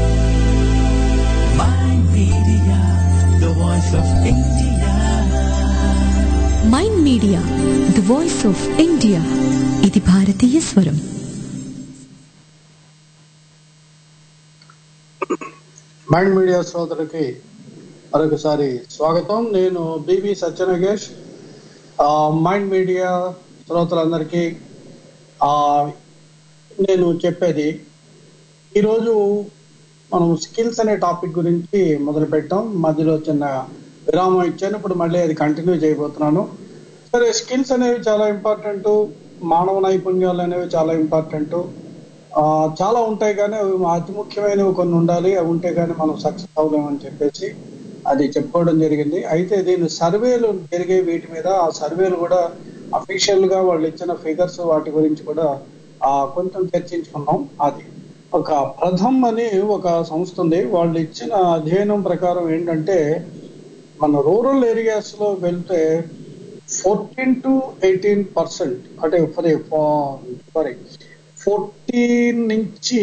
Mind Media, the voice of India.
Mind Media, the voice of India. ఇది భారతీయ స్వరం.
మైండ్ మీడియా శ్రోతలకి మరొకసారి స్వాగతం. నేను బివి సత్యనగేష్. మైండ్ మీడియా శ్రోతలందరికీ నేను చెప్పేది, ఈరోజు మనం స్కిల్స్ అనే టాపిక్ గురించి మొదలు పెట్టాం. మధ్యలో చిన్న విరామం ఇచ్చాను, ఇప్పుడు మళ్ళీ అది కంటిన్యూ చేయబోతున్నాను. సరే, స్కిల్స్ అనేవి చాలా ఇంపార్టెంట్, మానవ నైపుణ్యాలు అనేవి చాలా ఇంపార్టెంట్. చాలా ఉంటాయి కానీ అవి అతి ముఖ్యమైనవి కొన్ని ఉండాలి. అవి ఉంటే కానీ మనం సక్సెస్ అవ్వలేమని చెప్పేసి అది చెప్పుకోవడం జరిగింది. అయితే దీని సర్వేలు జరిగే వీటి మీద, ఆ సర్వేలు కూడా అఫీషియల్ గా వాళ్ళు ఇచ్చిన ఫిగర్స్ వాటి గురించి కూడా కొంచెం చర్చించుకున్నాం. అది ఒక ప్రథమ్ అని ఒక సంస్థ ఉంది. వాళ్ళు ఇచ్చిన అధ్యయనం ప్రకారం ఏంటంటే, మన రూరల్ ఏరియాస్ లో వెళ్తే 14 to 18%, అంటే 14 నుంచి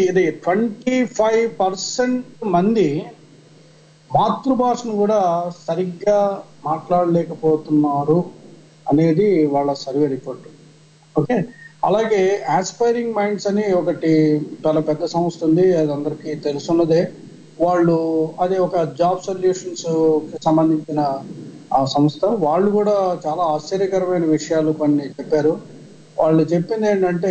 25% మంది మాతృభాషను కూడా సరిగ్గా మాట్లాడలేకపోతున్నారు అనేది వాళ్ళ సర్వే రిపోర్ట్. ఓకే, అలాగే ఆస్పైరింగ్ మైండ్స్ అని ఒకటి చాలా పెద్ద సంస్థ ఉంది, అది అందరికీ తెలుసున్నదే. వాళ్ళు అది ఒక జాబ్ సొల్యూషన్స్ కి సంబంధించిన ఆ సంస్థ. వాళ్ళు కూడా చాలా ఆశ్చర్యకరమైన విషయాలు కొన్ని చెప్పారు. వాళ్ళు చెప్పింది ఏంటంటే,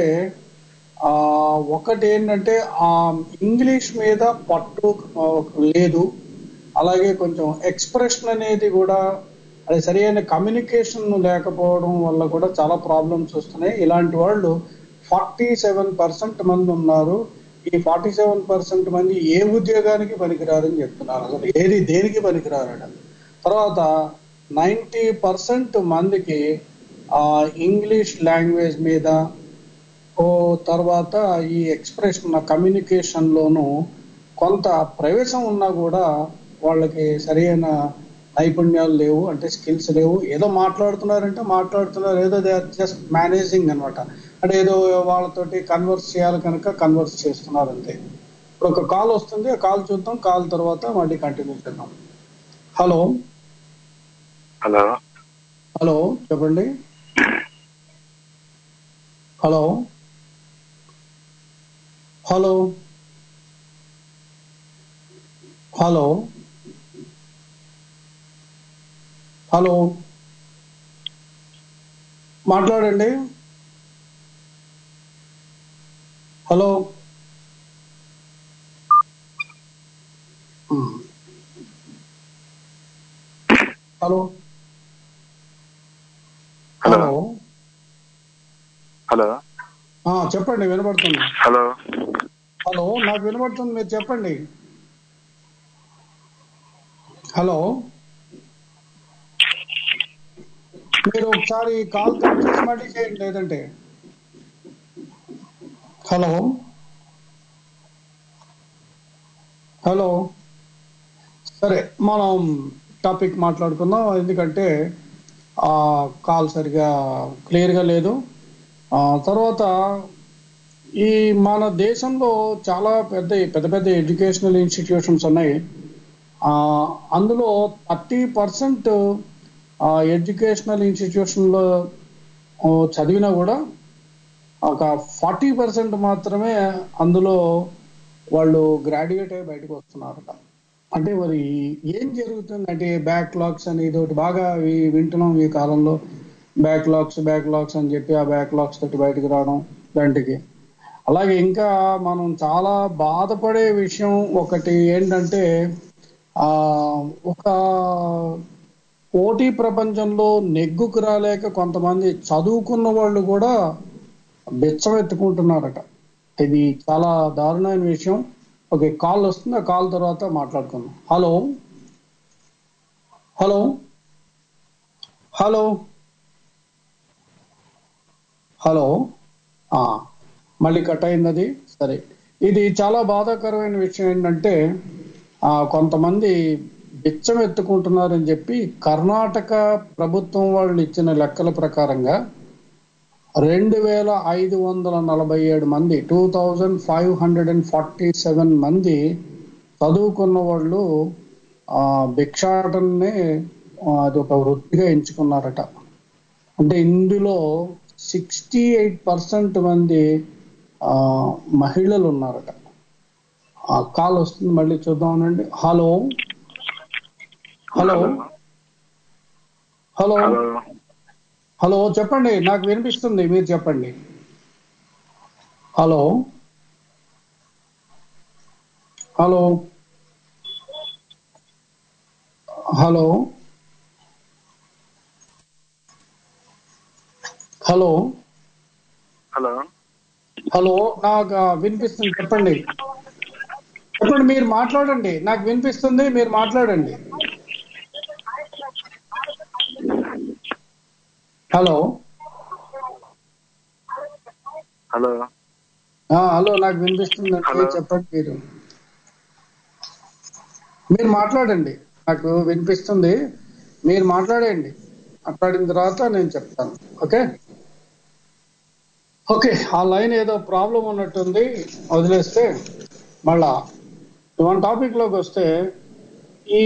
ఒకటి ఏంటంటే ఇంగ్లీష్ మీద పట్టు లేదు, అలాగే కొంచెం ఎక్స్ప్రెషన్ అనేది కూడా, అది సరైన కమ్యూనికేషన్ లేకపోవడం వల్ల కూడా చాలా ప్రాబ్లమ్స్ వస్తున్నాయి. ఇలాంటి వాళ్ళు 47% మంది ఉన్నారు. ఈ 47% మంది ఏ ఉద్యోగానికి పనికిరారని చెప్తున్నారు, అసలు దేనికి పనికిరారట. తర్వాత 90% మందికి ఇంగ్లీష్ లాంగ్వేజ్ మీద, తర్వాత ఈ ఎక్స్ప్రెషన్ కమ్యూనికేషన్ లోను కొంత ప్రవేశం ఉన్నా కూడా వాళ్ళకి సరైన నైపుణ్యాలు లేవు, అంటే స్కిల్స్ లేవు. ఏదో మాట్లాడుతున్నారు, ఏదో దే ఆర్ జస్ట్ మేనేజింగ్ అనమాట. అంటే ఏదో వాళ్ళతోటి కన్వర్స్ చేయాలి కనుక కన్వర్స్ చేస్తున్నారు అంతే. ఇప్పుడు ఒక కాల్ వస్తుంది, ఆ కాల్ చూద్దాం, కాల్ తర్వాత మళ్ళీ కంటిన్యూ చేద్దాం. హలో
హలో
హలో చెప్పండి. హలో హలో హలో హలో మాట్లాడండి. హలో హలో హలో
హలో
చెప్పండి, వినపడుతుంది.
హలో
హలో నాకు వినపడుతుంది, మీరు చెప్పండి. హలో, మీరు ఒకసారి కాల్ కట్ చేసి మళ్ళీ చేయండి, లేదంటే. హలో హలో సరే, మనం టాపిక్ మాట్లాడుకుందాం. ఎందుకంటే కాల్ సరిగా క్లియర్గా లేదు. తర్వాత ఈ మన దేశంలో చాలా పెద్ద ఎడ్యుకేషనల్ ఇన్స్టిట్యూషన్స్ ఉన్నాయి. అందులో 30% ఎడ్యుకేషనల్ ఇన్స్టిట్యూషన్లో చదివినా కూడా ఒక 40% మాత్రమే అందులో వాళ్ళు గ్రాడ్యుయేట్ అయ్యి బయటకు వస్తున్నారట. అంటే మరి ఏం జరుగుతుంది అంటే బ్యాక్లాగ్స్ అని ఇదొకటి బాగా వింటున్నాం ఈ కాలంలో. బ్యాక్లాగ్స్ అని చెప్పి ఆ బ్యాక్లాగ్స్ తోటి బయటకు రావడం దాంటికి. అలాగే ఇంకా మనం చాలా బాధపడే విషయం ఒకటి ఏంటంటే ఒక పోటీ ప్రపంచంలో నెగ్గుకు రాలేక కొంతమంది చదువుకున్న వాళ్ళు కూడా బెచ్చమెత్తుకుంటున్నారట. ఇది చాలా దారుణమైన విషయం. ఓకే, కాల్ వస్తుంది. ఆ కాల్ తర్వాత మాట్లాడుకుందాం. హలో హలో హలో హలో మళ్ళీ కట్ అయింది అది. సరే, ఇది చాలా బాధాకరమైన విషయం ఏంటంటే కొంతమంది బిచ్చం ఎత్తుకుంటున్నారని చెప్పి కర్ణాటక ప్రభుత్వం వాళ్ళు ఇచ్చిన లెక్కల ప్రకారంగా 2547 మంది 2547 మంది చదువుకున్న వాళ్ళు భిక్షాటనే అది ఒక వృత్తిగా ఎంచుకున్నారట. అంటే ఇందులో 68% మంది మహిళలు ఉన్నారట. కాల్ వస్తుంది, మళ్ళీ చూద్దామనండి. హలో హలో హలో హలో చెప్పండి, నాకు వినిపిస్తుంది, మీరు చెప్పండి. Hello hello hello hello
hello
hello నాకు వినిపిస్తుంది, చెప్పండి. మీరు మాట్లాడండి, నాకు వినిపిస్తుంది, మీరు మాట్లాడండి. హలో
హలో
హలో నాకు వినిపిస్తుందండి, చెప్పండి. మీరు మాట్లాడండి, నాకు వినిపిస్తుంది, మీరు మాట్లాడండి. మాట్లాడిన తర్వాత నేను చెప్తాను. ఓకే ఓకే, ఆ లైన్ ఏదో ప్రాబ్లం ఉన్నట్టుంది, వదిలేస్తే. మళ్ళా మన టాపిక్ లోకి వస్తే, ఈ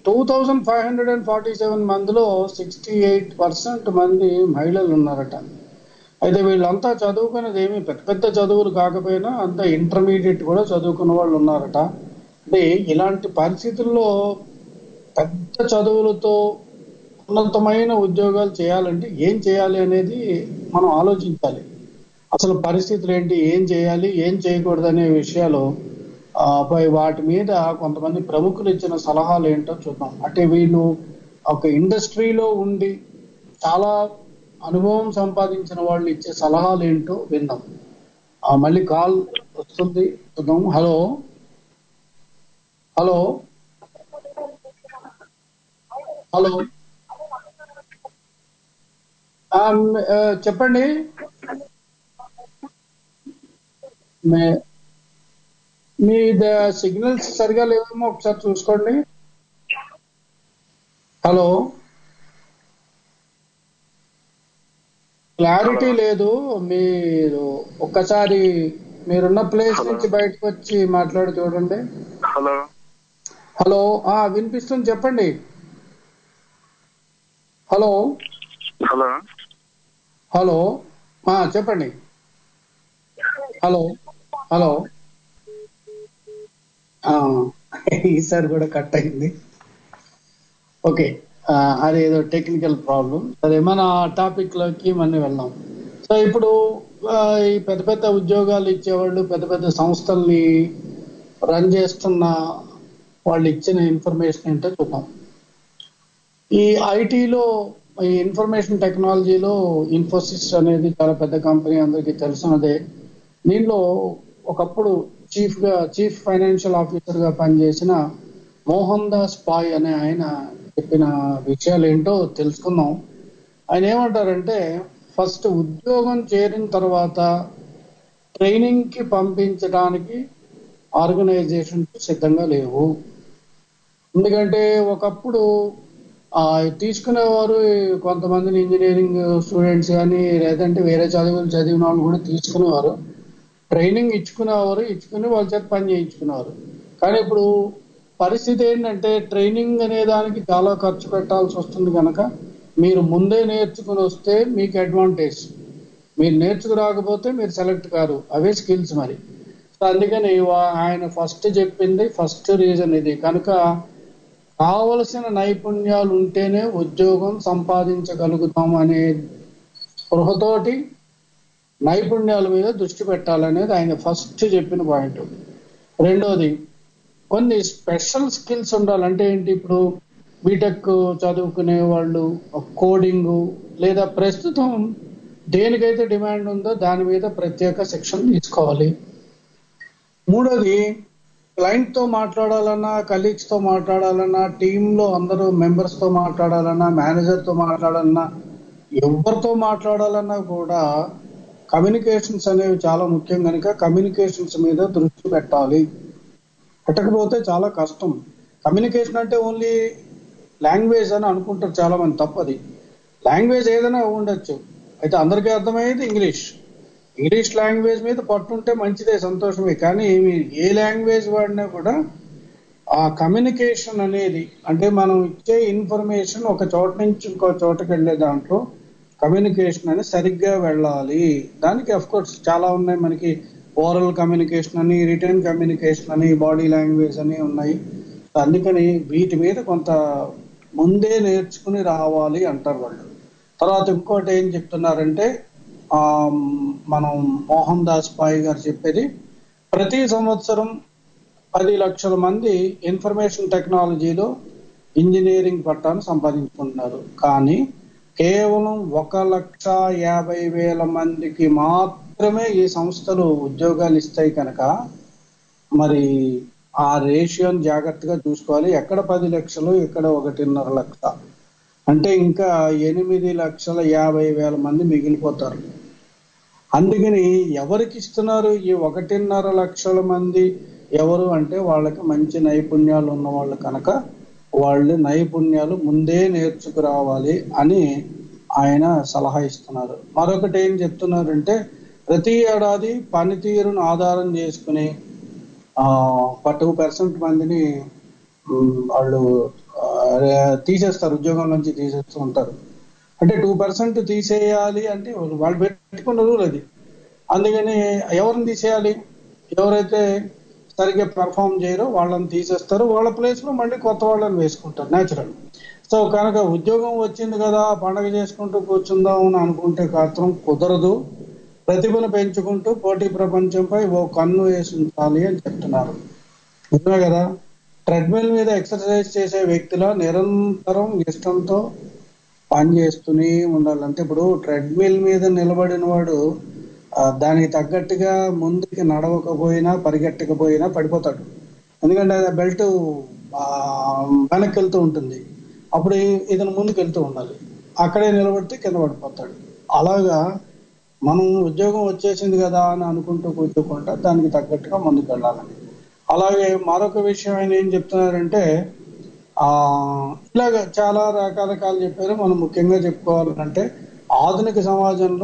2547 మందిలో 68% మంది మహిళలు ఉన్నారట. అయితే వీళ్ళంతా చదువుకున్నది ఏమి పెద్ద చదువులు కాకపోయినా అంత ఇంటర్మీడియట్ కూడా చదువుకున్న వాళ్ళు ఉన్నారట. అంటే ఇలాంటి పరిస్థితుల్లో పెద్ద చదువులతో ఉన్నతమైన ఉద్యోగాలు చేయాలంటే ఏం చేయాలి అనేది మనం ఆలోచించాలి. అసలు పరిస్థితులు ఏంటి, ఏం చేయాలి, ఏం చేయకూడదు అనే విషయాలు వాటి మీద కొంతమంది ప్రముఖులు ఇచ్చిన సలహాలు ఏంటో చూద్దాం. అంటే వీళ్ళు ఒక ఇండస్ట్రీలో ఉండి చాలా అనుభవం సంపాదించిన వాళ్ళు ఇచ్చే సలహాలు ఏంటో విందాం. మళ్ళీ కాల్ వస్తుంది, చూద్దాం. హలో హలో హలో చెప్పండి. మీ సిగ్నల్స్ సరిగా లేవేమో, ఒకసారి చూసుకోండి. హలో, క్లారిటీ లేదు. మీరు ఒక్కసారి మీరున్న ప్లేస్ నుంచి బయటకు వచ్చి మాట్లాడి చూడండి.
హలో
హలో వినిపిస్తుంది, చెప్పండి. హలో
హలో
హలో చెప్పండి. హలో హలో ఈసారి కూడా కట్ అయింది. ఓకే, అదేదో టెక్నికల్ ప్రాబ్లం. సరే, మన టాపిక్ లోకి మనం వెళ్దాం. సో ఇప్పుడు ఈ పెద్ద ఉద్యోగాలు ఇచ్చేవాళ్ళు, పెద్ద సంస్థల్ని రన్ చేస్తున్న వాళ్ళు ఇచ్చిన ఇన్ఫర్మేషన్ ఏంటో చూద్దాం. ఈ ఐటీలో, ఈ ఇన్ఫర్మేషన్ టెక్నాలజీలో ఇన్ఫోసిస్ అనేది చాలా పెద్ద కంపెనీ, అందరికీ తెలిసినదే. దీనిలో ఒకప్పుడు చీఫ్ ఫైనాన్షియల్ ఆఫీసర్ గా పనిచేసిన మోహన్ దాస్ పాయ్ అనే ఆయన చెప్పిన విషయాలు ఏంటో తెలుసుకుందాం. ఆయన ఏమంటారంటే, ఫస్ట్ ఉద్యోగం చేరిన తర్వాత ట్రైనింగ్ కి పంపించడానికి ఆర్గనైజేషన్ సిద్ధంగా లేవు. ఎందుకంటే ఒకప్పుడు తీసుకునేవారు కొంతమందిని ఇంజనీరింగ్ స్టూడెంట్స్ కానీ లేదంటే వేరే చదువులు చదివిన వాళ్ళు కూడా తీసుకునేవారు, ట్రైనింగ్ ఇచ్చుకుని వాళ్ళ చేత పని చేయించుకునేవారు. కానీ ఇప్పుడు పరిస్థితి ఏంటంటే ట్రైనింగ్ అనే దానికి చాలా ఖర్చు పెట్టాల్సి వస్తుంది కనుక మీరు ముందే నేర్చుకుని వస్తే మీకు అడ్వాంటేజ్, మీరు నేర్చుకురాకపోతే మీరు సెలెక్ట్ కారు, అవే స్కిల్స్ మరి. సో అందుకని ఆయన ఫస్ట్ చెప్పింది ఫస్ట్ రీజన్ ఇది. కనుక కావలసిన నైపుణ్యాలు ఉంటేనే ఉద్యోగం సంపాదించగలుగుతాం అనే స్పృహతోటి నైపుణ్యాల మీద దృష్టి పెట్టాలనేది ఆయన ఫస్ట్ చెప్పిన పాయింట్. రెండోది, కొన్ని స్పెషల్ స్కిల్స్ ఉండాలంటే ఏంటి, ఇప్పుడు బీటెక్ చదువుకునే వాళ్ళు కోడింగ్ లేదా ప్రస్తుతం దేనికైతే డిమాండ్ ఉందో దాని మీద ప్రత్యేక శిక్షణ తీసుకోవాలి. మూడోది, క్లయింట్ తో మాట్లాడాలన్నా, కలీగ్స్ తో మాట్లాడాలన్నా, టీంలో అందరూ మెంబర్స్ తో మాట్లాడాలన్నా, మేనేజర్ తో మాట్లాడాలన్నా, ఎవరితో మాట్లాడాలన్నా కూడా కమ్యూనికేషన్స్ అనేవి చాలా ముఖ్యం కనుక కమ్యూనికేషన్స్ మీద దృష్టి పెట్టాలి. పెట్టకపోతే చాలా కష్టం. కమ్యూనికేషన్ అంటే ఓన్లీ లాంగ్వేజ్ అని అనుకుంటారు చాలా మంది, తప్పది. లాంగ్వేజ్ ఏదైనా ఉండొచ్చు, అయితే అందరికీ అర్థమయ్యేది ఇంగ్లీష్ లాంగ్వేజ్ మీద పట్టుంటే మంచిదే, సంతోషమే. కానీ ఏ లాంగ్వేజ్ వాడినా కూడా ఆ కమ్యూనికేషన్ అనేది, అంటే మనం ఇచ్చే ఇన్ఫర్మేషన్ ఒక చోట నుంచి ఇంకో చోటకి వెళ్ళే దాంట్లో కమ్యూనికేషన్ అని సరిగ్గా వెళ్ళాలి. దానికి అఫ్ కోర్స్ చాలా ఉన్నాయి మనకి, ఓరల్ కమ్యూనికేషన్ అని, రిటర్న్ కమ్యూనికేషన్ అని, బాడీ లాంగ్వేజ్ అని ఉన్నాయి. అందుకని వీటి మీద కొంత ముందే నేర్చుకుని రావాలి అంటారు వాళ్ళు. తర్వాత ఇంకోటి ఏం చెప్తున్నారంటే, మనం మోహన్ దాస్ పాయ్ గారు చెప్పేది, ప్రతి సంవత్సరం 10 లక్షల మంది ఇన్ఫర్మేషన్ టెక్నాలజీలో ఇంజనీరింగ్ పట్టాను సంపాదించుకుంటున్నారు. కానీ కేవలం 1,50,000 మందికి మాత్రమే ఈ సంస్థలు ఉద్యోగాలు ఇస్తాయి కనుక మరి ఆ రేషియోని జాగ్రత్తగా చూసుకోవాలి. ఎక్కడ 10 లక్షలు, ఎక్కడ 1.5 లక్ష, అంటే ఇంకా 8,50,000 మంది మిగిలిపోతారు. అందుకని ఎవరికి ఇస్తున్నారు ఈ 1.5 లక్షల మంది? ఎవరు అంటే వాళ్ళకి మంచి నైపుణ్యాలు ఉన్న వాళ్ళు కనుక వాళ్ళు నైపుణ్యాలు ముందే నేర్చుకురావాలి అని ఆయన సలహా ఇస్తున్నారు. మరొకటి ఏం చెప్తున్నారంటే, ప్రతి ఏడాది పనితీరును ఆధారం చేసుకుని 2% మందిని వాళ్ళు తీసేస్తారు, ఉద్యోగం నుంచి తీసేస్తూ ఉంటారు. అంటే 2% తీసేయాలి అంటే వాళ్ళు పెట్టుకున్న రూల్ అది. అందుకని ఎవరిని తీసేయాలి? ఎవరైతే సరిగ్గా పెర్ఫామ్ చేయరో వాళ్ళని తీసేస్తారు, వాళ్ళ ప్లేస్ లో మళ్ళీ కొత్త వాళ్ళని వేసుకుంటారు, న్యాచురల్. సో కనుక ఉద్యోగం వచ్చింది కదా పండగ చేసుకుంటూ కూర్చుందాం అని అనుకుంటే మాత్రం కుదరదు. ప్రతిభను పెంచుకుంటూ పోటీ ప్రపంచంపై ఓ కన్ను వేసి ఉంచాలి అని చెప్తున్నారు. నిజమే కదా, ట్రెడ్మిల్ మీద ఎక్సర్సైజ్ చేసే వ్యక్తిలా నిరంతరం ఇష్టంతో పని చేస్తూనే ఉండాలంటే, ఇప్పుడు ట్రెడ్మిల్ మీద నిలబడిన వాడు దానికి తగ్గట్టుగా ముందుకి నడవకపోయినా పరిగెట్టకపోయినా పడిపోతాడు. ఎందుకంటే బెల్ట్ వెనక్కి వెళ్తూ ఉంటుంది, అప్పుడు ఇతను ముందుకు వెళ్తూ ఉండాలి, అక్కడే నిలబడితే కింద పడిపోతాడు. అలాగా మనం ఉద్యోగం వచ్చేసింది కదా అని అనుకుంటూ కూర్చోకుండా దానికి తగ్గట్టుగా ముందుకు వెళ్ళాలని. అలాగే మరొక విషయం ఆయన ఏం చెప్తున్నారంటే, ఇలాగ చాలా రకాలు చెప్పారు. మనం ముఖ్యంగా చెప్పుకోవాలంటే ఆధునిక సమాజంలో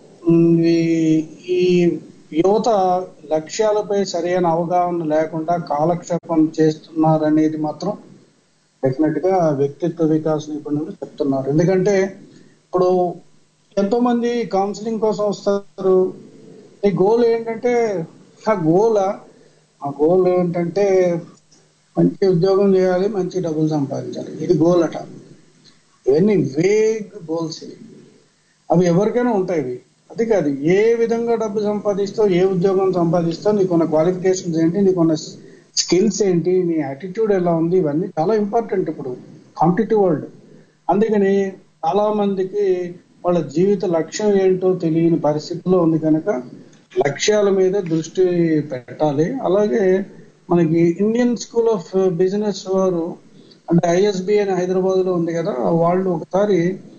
ఈ యువత లక్ష్యాలపై సరైన అవగాహన లేకుండా కాలక్షేపం చేస్తున్నారనేది మాత్రం డెఫినెట్ గా వ్యక్తిత్వ వికాస నిపుణులు చెప్తున్నారు. ఎందుకంటే ఇప్పుడు ఎంతో మంది కౌన్సిలింగ్ కోసం వస్తారు. ఈ గోల్ ఏంటంటే, ఆ గోల్ ఏంటంటే మంచి ఉద్యోగం చేయాలి, మంచి డబ్బులు సంపాదించాలి, ఇది గోల్ అట. ఇవన్నీ వేగ్ గోల్స్ ఇవి, అవి ఎవరికైనా ఉంటాయి. అది కాదు, ఏ విధంగా డబ్బు సంపాదిస్తావు, ఏ ఉద్యోగం సంపాదిస్తావు, నీకున్న క్వాలిఫికేషన్స్ ఏంటి, నీకున్న స్కిల్స్ ఏంటి, నీ యాటిట్యూడ్ ఎలా ఉంది, ఇవన్నీ చాలా ఇంపార్టెంట్ ఇప్పుడు కాంపిటేటివ్ వరల్డ్. అందుకని చాలా మందికి వాళ్ళ జీవిత లక్ష్యం ఏంటో తెలియని పరిస్థితిలో ఉంది కనుక లక్ష్యాల మీద దృష్టి పెట్టాలి. అలాగే మనకి ఇండియన్ స్కూల్ ఆఫ్ బిజినెస్ వారు, అంటే ISB అని హైదరాబాద్ లో ఉంది కదా, వాళ్ళు ఒకసారి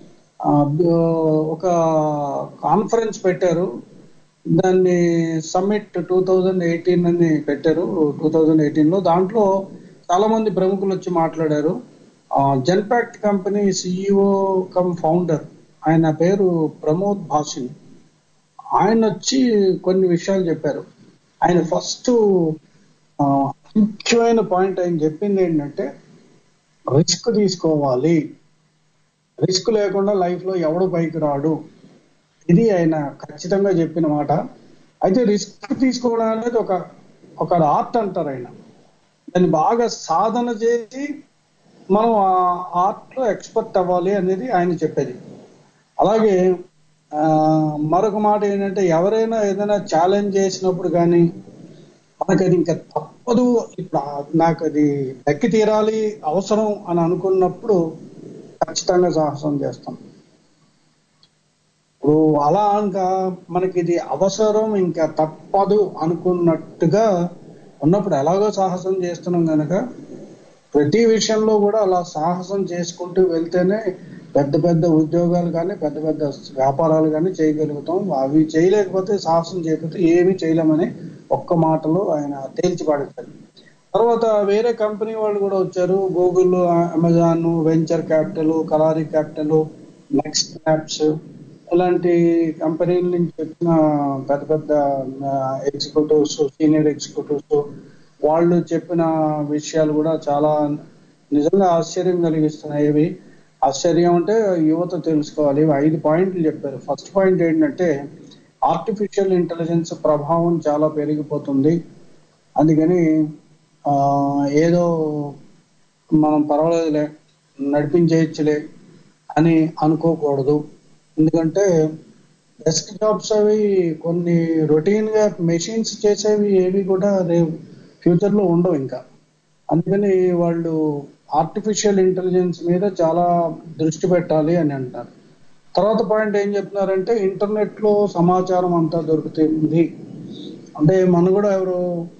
ఒక కాన్ఫరెన్స్ పెట్టారు. దాన్ని సమ్మిట్ 2018 అని పెట్టారు. 2018లో దాంట్లో చాలా మంది ప్రముఖులు వచ్చి మాట్లాడారు. Genpact company CEO cum founder, ఆయన పేరు ప్రమోద్ భాసిన్. ఆయన వచ్చి కొన్ని విషయాలు చెప్పారు. ఆయన ఫస్ట్ ముఖ్యమైన పాయింట్ ఆయన చెప్పింది ఏంటంటే రిస్క్ తీసుకోవాలి, రిస్క్ లేకుండా లైఫ్ లో ఎవడు పైకి రాడు. ఇది ఆయన ఖచ్చితంగా చెప్పిన మాట. అయితే రిస్క్ తీసుకోవడం అనేది ఒక ఆర్ట్ అంటారు ఆయన. దాన్ని బాగా సాధన చేసి మనం ఆ ఆర్ట్ లో ఎక్స్పర్ట్ అవ్వాలి అనేది ఆయన చెప్పేది. అలాగే మరొక మాట ఏంటంటే ఎవరైనా ఏదైనా ఛాలెంజ్ చేసినప్పుడు కానీ మనకు అది ఇంకా తప్పదు, ఇప్పుడు నాకు అది దక్కి తీరాలి, అవసరం అని అనుకున్నప్పుడు ఖచ్చితంగా సాహసం చేస్తాం. ఇప్పుడు అలా ఇంకా మనకి ఇది అవసరం ఇంకా తప్పదు అనుకున్నట్టుగా ఉన్నప్పుడు ఎలాగో సాహసం చేస్తున్నాం కనుక ప్రతి విషయంలో కూడా అలా సాహసం చేసుకుంటూ వెళ్తేనే పెద్ద పెద్ద ఉద్యోగాలు కానీ పెద్ద పెద్ద వ్యాపారాలు కానీ చేయగలుగుతాం. అవి చేయలేకపోతే, సాహసం చేయకపోతే ఏమీ చేయలేమని ఒక్క మాటలో ఆయన తేల్చి పడతారు. తర్వాత వేరే కంపెనీ వాళ్ళు కూడా వచ్చారు. Google, Amazon, venture capital, Kalaari capital, next apps ఇలాంటి కంపెనీల నుంచి వచ్చిన పెద్ద పెద్ద ఎగ్జిక్యూటివ్స్, సీనియర్ ఎగ్జిక్యూటివ్స్ వాళ్ళు చెప్పిన విషయాలు కూడా చాలా నిజంగా ఆశ్చర్యం కలిగిస్తున్నాయి. ఇవి ఆశ్చర్యం అంటే యువత తెలుసుకోవాలి. 5 పాయింట్లు చెప్పారు. ఫస్ట్ పాయింట్ ఏంటంటే ఆర్టిఫిషియల్ ఇంటెలిజెన్స్ ప్రభావం చాలా పెరిగిపోతుంది, అందుకని ఏదో మనం పర్వాలేదులే నడిపించేయచ్చులే అని అనుకోకూడదు. ఎందుకంటే డెస్క్ జాబ్స్ అవి కొన్ని రొటీన్ గా మెషిన్స్ చేసేవి ఏవి కూడా రేపు ఫ్యూచర్ లో ఉండవు ఇంకా. అందుకని వాళ్ళు ఆర్టిఫిషియల్ ఇంటెలిజెన్స్ మీద చాలా దృష్టి పెట్టాలి అని అంటారు. తర్వాత పాయింట్ ఏం చెప్తున్నారంటే ఇంటర్నెట్ లో సమాచారం అంతా దొరుకుతుంది. అంటే మన కూడా ఎవరు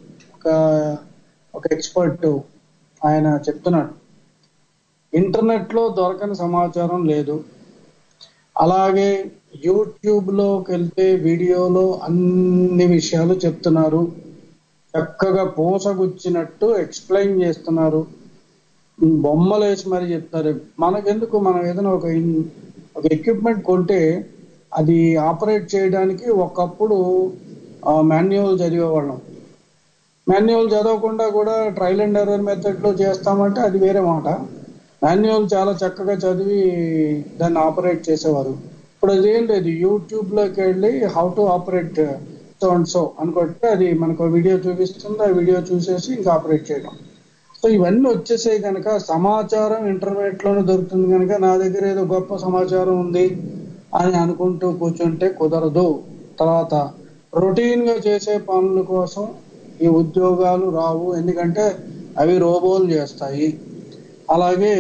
ఒక ఎక్స్పర్ట్ ఆయన చెప్తున్నాడు, ఇంటర్నెట్ లో దొరకని సమాచారం లేదు. అలాగే యూట్యూబ్ లోకి వెళ్తే వీడియోలో అన్ని విషయాలు చెప్తున్నారు, చక్కగా పూసగుచ్చినట్టు ఎక్స్ప్లెయిన్ చేస్తున్నారు, బొమ్మలు వేసి మరి చెప్తారు. మనకెందుకు, మనం ఏదైనా ఒక ఎక్విప్మెంట్ కొంటే అది ఆపరేట్ చేయడానికి ఒకప్పుడు మాన్యువల్ చదివేవాళ్ళం. మాన్యువల్ చదవకుండా కూడా ట్రయల్ అండ్ ఎర్రర్ మెథడ్ లో చేస్తామంటే అది వేరే మాట. మాన్యువల్ చాలా చక్కగా చదివి దాన్ని ఆపరేట్ చేసేవారు. ఇప్పుడు అదేం లేదు, యూట్యూబ్ లోకి వెళ్ళి how to operate so and so అనుకుంటే అది మనకు వీడియో చూపిస్తుంది, ఆ వీడియో చూసేసి ఇంకా ఆపరేట్ చేయడం. సో ఇవన్నీ వచ్చేసాయి కనుక సమాచారం ఇంటర్నెట్ లోనే దొరుకుతుంది కనుక నా దగ్గర ఏదో గొప్ప సమాచారం ఉంది అని అనుకుంటూ కూర్చుంటే కుదరదు. తర్వాత రొటీన్ గా చేసే పనుల కోసం ఈ ఉద్యోగాలు రావు, ఎందుకంటే అవి రోబోలు చేస్తాయి. అలాగే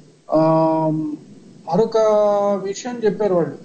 మరొక విషయం చెప్పారు వాళ్ళు,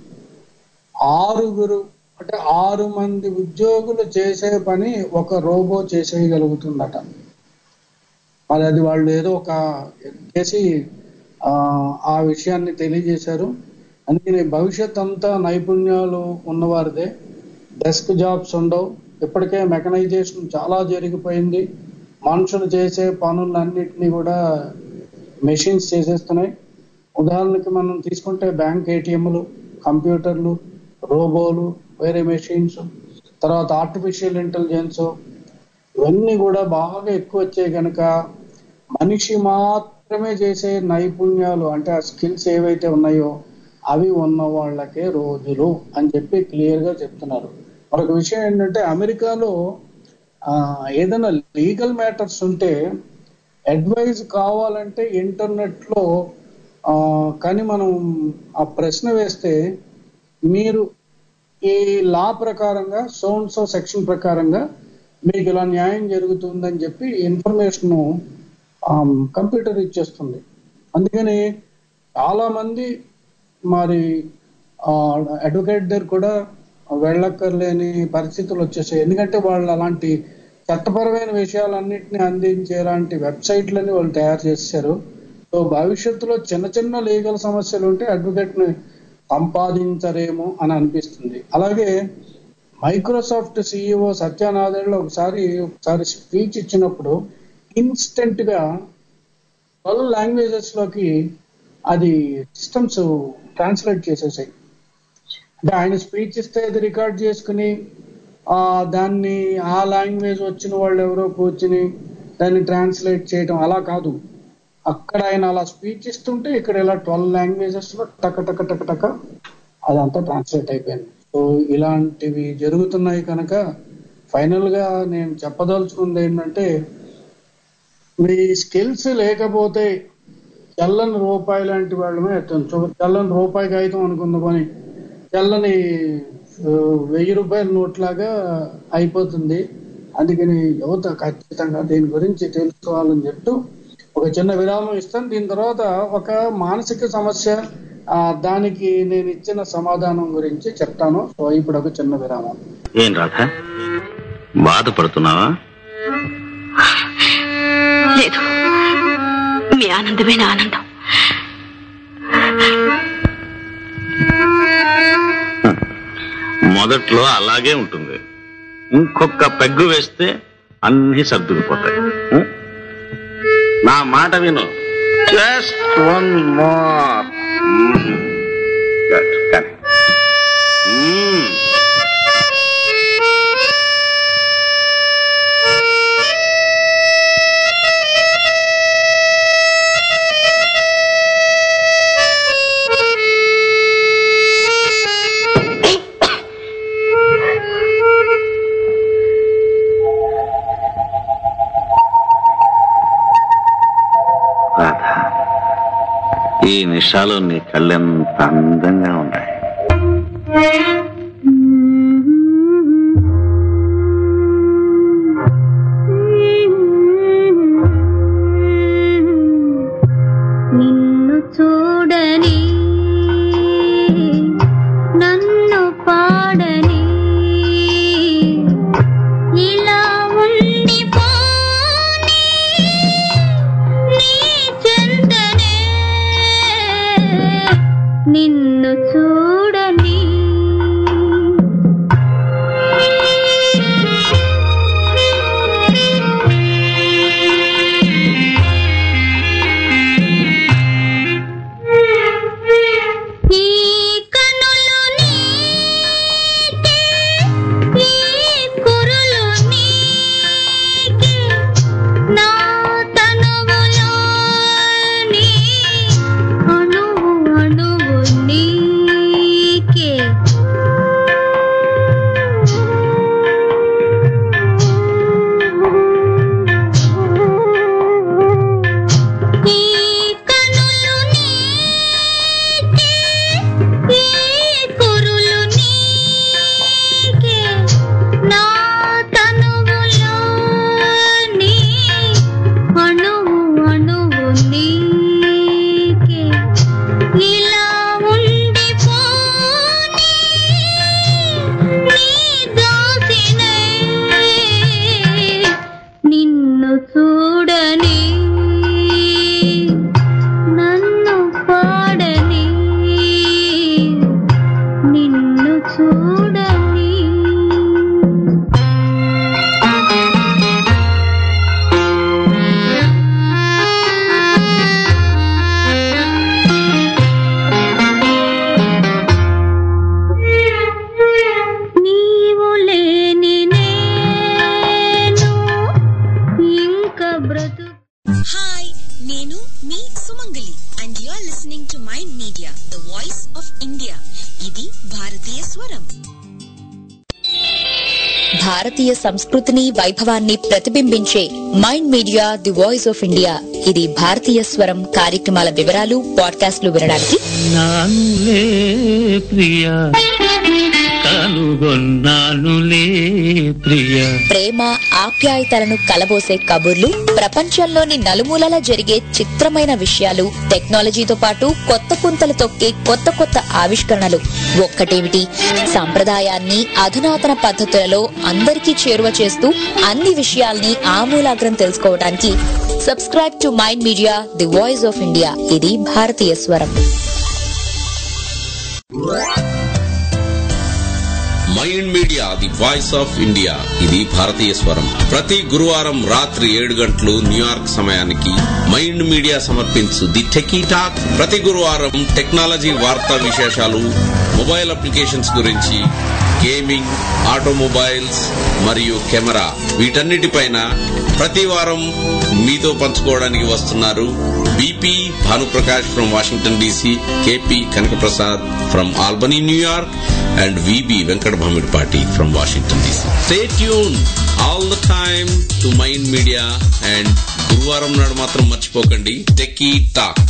6 మంది ఉద్యోగులు చేసే పని ఒక రోబో చేసేయగలుగుతుందట. మరి అది వాళ్ళు ఏదో ఒక చేసి ఆ విషయాన్ని తెలియజేశారు. అందుకని భవిష్యత్ అంతా నైపుణ్యాలు ఉన్నవారిదే, డెస్క్ జాబ్స్ ఉండవు. ఇప్పటికే మెకనైజేషన్ చాలా జరిగిపోయింది, మనుషులు చేసే పనులన్నిటినీ కూడా మెషిన్స్ చేసేస్తున్నాయి. ఉదాహరణకి మనం తీసుకుంటే బ్యాంక్ ఏటీఎంలు, కంప్యూటర్లు, రోబోలు, వేరే మెషిన్స్, తర్వాత ఆర్టిఫిషియల్ ఇంటెలిజెన్స్, ఇవన్నీ కూడా బాగా ఎక్కువ వచ్చాయి కనుక మనిషి మాత్రమే చేసే నైపుణ్యాలు అంటే ఆ స్కిల్స్ ఏవైతే ఉన్నాయో అవి ఉన్న వాళ్ళకే రోజులు అని చెప్పి క్లియర్ గా చెప్తున్నారు. మరొక విషయం ఏంటంటే అమెరికాలో ఏదైనా లీగల్ మ్యాటర్స్ ఉంటే అడ్వైజ్ కావాలంటే ఇంటర్నెట్ లో కానీ మనం ఆ ప్రశ్న వేస్తే మీరు ఈ లా ప్రకారంగా సో సెక్షన్ ప్రకారంగా మీకు ఇలా న్యాయం జరుగుతుందని చెప్పి ఇన్ఫర్మేషన్ కంప్యూటర్ ఇచ్చేస్తుంది. అందుకని చాలా మంది మరి అడ్వకేట్ దగ్గర కూడా వెళ్ళక్కర్లేని పరిస్థితులు వచ్చేసాయి. ఎందుకంటే వాళ్ళు అలాంటి చట్టపరమైన విషయాలన్నింటినీ అందించేలాంటి వెబ్సైట్లని వాళ్ళు తయారు చేశారు. సో భవిష్యత్తులో చిన్న చిన్న లీగల్ సమస్యలు ఉంటే అడ్వకేట్ ని సంపాదించరేమో అని అనిపిస్తుంది. అలాగే మైక్రోసాఫ్ట్ సిఇఓ సత్య నాదెళ్ల ఒకసారి స్పీచ్ ఇచ్చినప్పుడు ఇన్స్టెంట్ గా 12 లాంగ్వేజెస్ లోకి అది సిస్టమ్స్ ట్రాన్స్లేట్ చేసేసాయి. అంటే ఆయన స్పీచ్ ఇస్తే అది రికార్డ్ చేసుకుని దాన్ని ఆ లాంగ్వేజ్ వచ్చిన వాళ్ళు ఎవరో కూర్చుని దాన్ని ట్రాన్స్లేట్ చేయడం అలా కాదు. అక్కడ ఆయన అలా స్పీచ్ ఇస్తుంటే ఇక్కడ ఇలా 12 లాంగ్వేజెస్ లో టక టక టక టక అదంతా ట్రాన్స్లేట్ అయిపోయింది. సో ఇలాంటివి జరుగుతున్నాయి కనుక ఫైనల్ గా నేను చెప్పదలుచుకుంది ఏంటంటే, మీ స్కిల్స్ లేకపోతే తెల్లని రూపాయి లాంటి వాళ్ళమే తెల్లని రూపాయి కాగితం అనుకుందామని తెల్లని 1000 రూపాయల నోట్ లాగా అయిపోతుంది. అందుకని యువత ఖచ్చితంగా దీని గురించి తెలుసుకోవాలని చెప్తూ ఒక చిన్న విరామం ఇస్తాను. దీని తర్వాత ఒక మానసిక సమస్య, దానికి నేను ఇచ్చిన సమాధానం గురించి చెప్తాను. సో ఇప్పుడు ఒక చిన్న విరామం.
ఏం రాధా, బాధపడుతున్నావా?
లేదు, మీ ఆనందమే నా ఆనందం.
మొదట్లో అలాగే ఉంటుంది. ఇంకొక పెగ్గు వేస్తే అన్ని సర్దుకుపోతాయి. నా మాట విను. Just one more. ఈ నిషాలో నీ కళ్ళెంత అందంగా ఉన్నాయి.
నిన్ను చూడని నన్ను పాడని ఇలా ఉండిపోని నీ చెంతనే నిన్ను చూడని ఈ కనులు నీకే, ఈ కురులు నీకే, నా తనువులోని అణువు అణువు నీకే. ఈ కనులు నీకే, ఈ కురులు నీకే, నా తనువులోని అణువు అణువు నీకే. ఇలా ఉండిపోని నీ దాసినై నిన్ను చూడని నన్ను పాడని నిన్ను చూడని. నీవు లేని నేను ఇంక బ్రతు.
హాయ్, నేను మీ Sumangali and you are listening to mind media, the voice of India. ఇది భారతీయ స్వరం.
భారతీయ సంస్కృతిని వైభవాన్ని ప్రతిబింబించే mind media the voice of India. ఇది భారతీయ స్వరం కార్యక్రమాల వివరాలు, పాడ్కాస్ట్లు వినడానికి
నానులే ప్రియా, కనుగొన్నానులే ప్రియా.
ప్రేమ ఆప్యాయతలను కలబోసే కబుర్లు, ప్రపంచంలోని నలుమూలలా జరిగే చిత్రమైన విషయాలు, టెక్నాలజీతో పాటు కొత్త పుంతలు తొక్కే కొత్త కొత్త ఆవిష్కరణలు. ఒక్కటేమిటి, సంప్రదాయాన్ని అధునాతన పద్ధతులలో అందరికీ చేరువ చేస్తూ అన్ని విషయాల్ని ఆమూలాగ్రం తెలుసుకోవడానికి subscribe to mind media the voice of India. ఇది భారతీయ స్వరం.
Mind media the voice of India ఇది భారతీయ స్వరం. ప్రతి గురువారం రాత్రి 7 గంటలు న్యూయార్క్ సమయానికి మైండ్ మీడియా సమర్పించు ది టెకీ టాక్. ప్రతి గురువారం టెక్నాలజీ వార్తా విశేషాలు, మొబైల్ అప్లికేషన్స్ గురించి, గేమింగ్, ఆటోమొబైల్స్ మరియు కెమెరా వీటన్నిటిపైన ప్రతి వారం మీతో పంచుకోవడానికి వస్తున్నారు BP Bhanuprakash from Washington DC, KP Kanakaprasad from Albany New York and VB Venkat Bhamirpati from Washington DC. Stay tuned all the time to Mind Media and గురువారం నాడు మాత్రం మర్చిపోకండి టెకీ టాక్.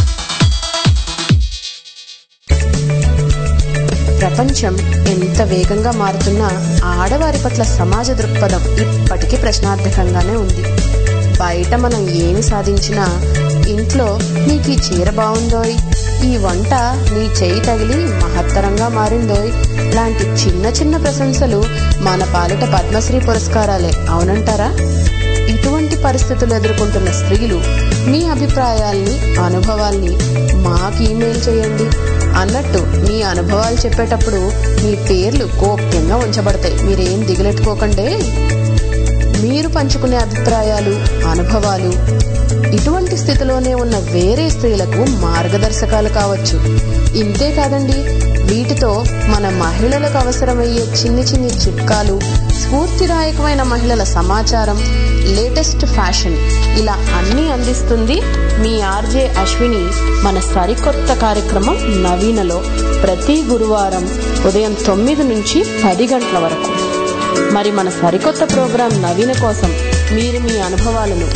ప్రపంచం ఎంత వేగంగా మారుతున్నా ఆడవారి పట్ల సమాజ దృక్పథం ఇప్పటికీ ప్రశ్నార్థకంగానే ఉంది. బయట మనం ఏమి సాధించినా ఇంట్లో నీకు ఈ చీర బాగుందోయ్, ఈ వంట నీ చేయి తగిలి మహత్తరంగా మారిందోయ్ లాంటి చిన్న చిన్న ప్రశంసలు మన పాలిట పద్మశ్రీ పురస్కారాలే, అవునంటారా? ఇటువంటి పరిస్థితులు ఎదుర్కొంటున్న స్త్రీలు మీ అభిప్రాయాల్ని, అనుభవాల్ని మాకు ఇమెయిల్ చేయండి. అన్నట్టు మీ అనుభవాలు చెప్పేటప్పుడు మీ పేర్లు గోప్యంగా ఉంచబడతాయి, మీరేం దిగులెట్టుకోకండి. మీరు పంచుకునే అభిప్రాయాలు, అనుభవాలు ఇటువంటి స్థితిలోనే ఉన్న వేరే స్త్రీలకు మార్గదర్శకాలు కావచ్చు. ఇంతే కాదండి, వీటితో మన మహిళలకు అవసరమయ్యే చిన్ని చిన్ని చిట్కాలు, స్ఫూర్తిదాయకమైన మహిళల సమాచారం, లేటెస్ట్ ఫ్యాషన్ ఇలా అన్నీ అందిస్తుంది మీ ఆర్జే అశ్విని మన సరికొత్త కార్యక్రమం నవీనలో ప్రతి గురువారం ఉదయం 9 నుంచి 10 గంటల వరకు. మరి మన సరికొత్త ప్రోగ్రాం నవీన కోసం మీరు మీ అనుభవాలను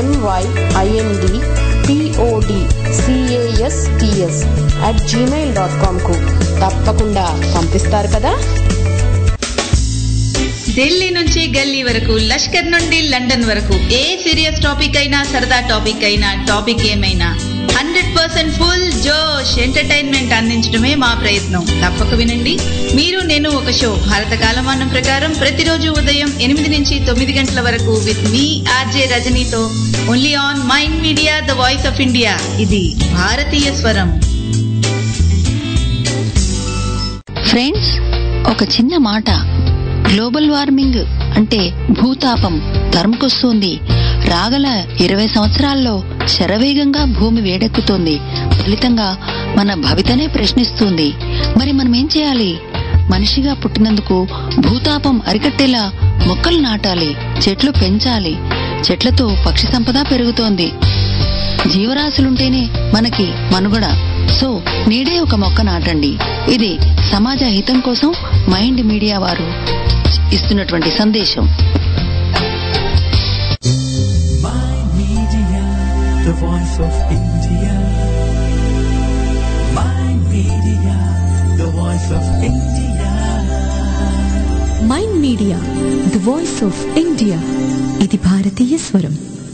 myindpodcasts@gmail.com కు తప్పకుండా పంపిస్తారు కదా.
ఢిల్లీ నుంచి గల్లీ వరకు, లష్కర్ నుండి లండన్ వరకు, ఏ సీరియస్ టాపిక్ అయినా, సరదా టాపిక్ అయినా, టాపిక్ ఏమైనా 100% ఫుల్ జోష్ ఎంటర్టైన్మెంట్ అందించడమే మా ప్రయత్నం. తప్పక వినండి. మీరు నేను ఒక షో భారత కాలమానం ప్రకారం ప్రతిరోజు ఉదయం 8 నుంచి 9 గంటల వరకు విత్ మీ ఆర్జే రజనీతో only on mind media the voice of India. ఇది భారతీయ స్వరం.
ఫ్రెండ్స్, ఒక చిన్న మాట. గ్లోబల్ వార్మింగ్ అంటే భూతాపం తరుముకొస్తుంది. రాగల 20 సంవత్సరాల్లో శరవేగంగా భూమి వేడెక్కుతోంది. ఫలితంగా మన భవితనే ప్రశ్నిస్తుంది. మరి మనం ఏం చేయాలి? మనిషిగా పుట్టినందుకు భూతాపం అరికట్టేలా మొక్కలు నాటాలి, చెట్లు పెంచాలి. చెట్లతో పక్షి సంపద పెరుగుతోంది. జీవరాశులుంటేనే మనకి మనుగడ. సో నేడే ఒక మొక్క నాటండి. ఇది సమాజ హితం కోసం మైండ్ మీడియా వారు ఇస్తున్నటువంటి సందేశం.
The voice of India. Mind Media, the voice of India.
Mind Media, the voice of India. ఇది భారతీయ స్వరం.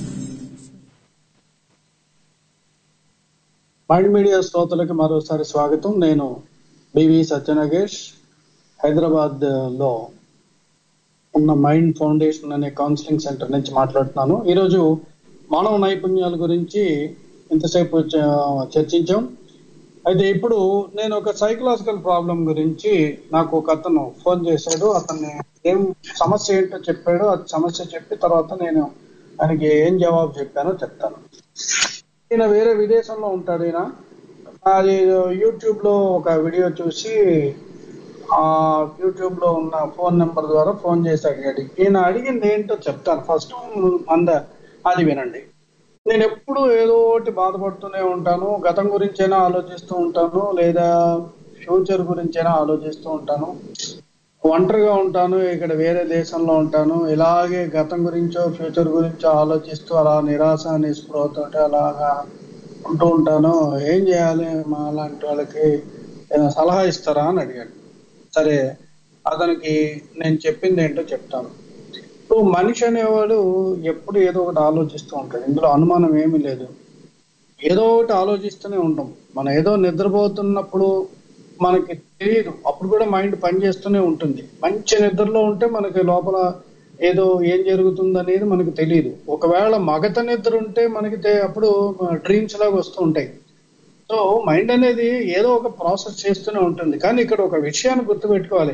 మైండ్ మీడియా శ్రోతలకు మరోసారి స్వాగతం. నేను బివి సత్యనాగేష్, హైదరాబాద్ లో ఉన్న మైండ్ ఫౌండేషన్ అనే కౌన్సిలింగ్ సెంటర్ నుంచి మాట్లాడుతున్నాను. ఈరోజు మానవ నైపుణ్యాల గురించి ఇంతసేపు చర్చించాం. అయితే ఇప్పుడు నేను ఒక సైకలాజికల్ ప్రాబ్లం గురించి, నాకు ఒక అతను ఫోన్ చేశాడు. అతన్ని ఏం సమస్య ఏంటో చెప్పాడు. అది సమస్య చెప్పి తర్వాత నేను ఆయనకి ఏం జవాబు చెప్పానో చెప్తాను. ఈయన వేరే విదేశంలో ఉంటాడు. ఈయన అది యూట్యూబ్ లో ఒక వీడియో చూసి ఆ యూట్యూబ్ లో ఉన్న ఫోన్ నెంబర్ ద్వారా ఫోన్ చేసి అడిగాడు. ఈయన అడిగింది ఏంటో చెప్తాను. ఫస్ట్ అది వినండి. నేను ఎప్పుడు ఏదో ఒకటి బాధపడుతూనే ఉంటాను. గతం గురించైనా ఆలోచిస్తూ ఉంటాను, లేదా ఫ్యూచర్ గురించైనా ఆలోచిస్తూ ఉంటాను. ఒంటరిగా ఉంటాను, ఇక్కడ వేరే దేశంలో ఉంటాను. ఇలాగే గతం గురించో ఫ్యూచర్ గురించో ఆలోచిస్తూ అలా నిరాశ నిస్పృహతో అలాగా ఉంటూ ఉంటాను. ఏం చేయాలి? మా లాంటి వాళ్ళకి సలహా ఇస్తారా అని అడిగాడు. సరే, అతనికి నేను చెప్పింది ఏంటో చెప్తాను. ఇప్పుడు మనిషి అనేవాడు ఎప్పుడు ఏదో ఒకటి ఆలోచిస్తూ ఉంటాడు. ఇందులో అనుమానం ఏమీ లేదు. ఏదో ఒకటి ఆలోచిస్తూనే ఉంటాం. మనం ఏదో నిద్రపోతున్నప్పుడు మనకి తెలియదు, అప్పుడు కూడా మైండ్ పనిచేస్తూనే ఉంటుంది. మంచి నిద్రలో ఉంటే మనకి లోపల ఏదో ఏం జరుగుతుంది అనేది మనకు తెలియదు. ఒకవేళ మగత నిద్ర ఉంటే మనకి అప్పుడు డ్రీమ్స్ లాగా వస్తూ ఉంటాయి. సో మైండ్ అనేది ఏదో ఒక ప్రాసెస్ చేస్తూనే ఉంటుంది. కానీ ఇక్కడ ఒక విషయాన్ని గుర్తుపెట్టుకోవాలి.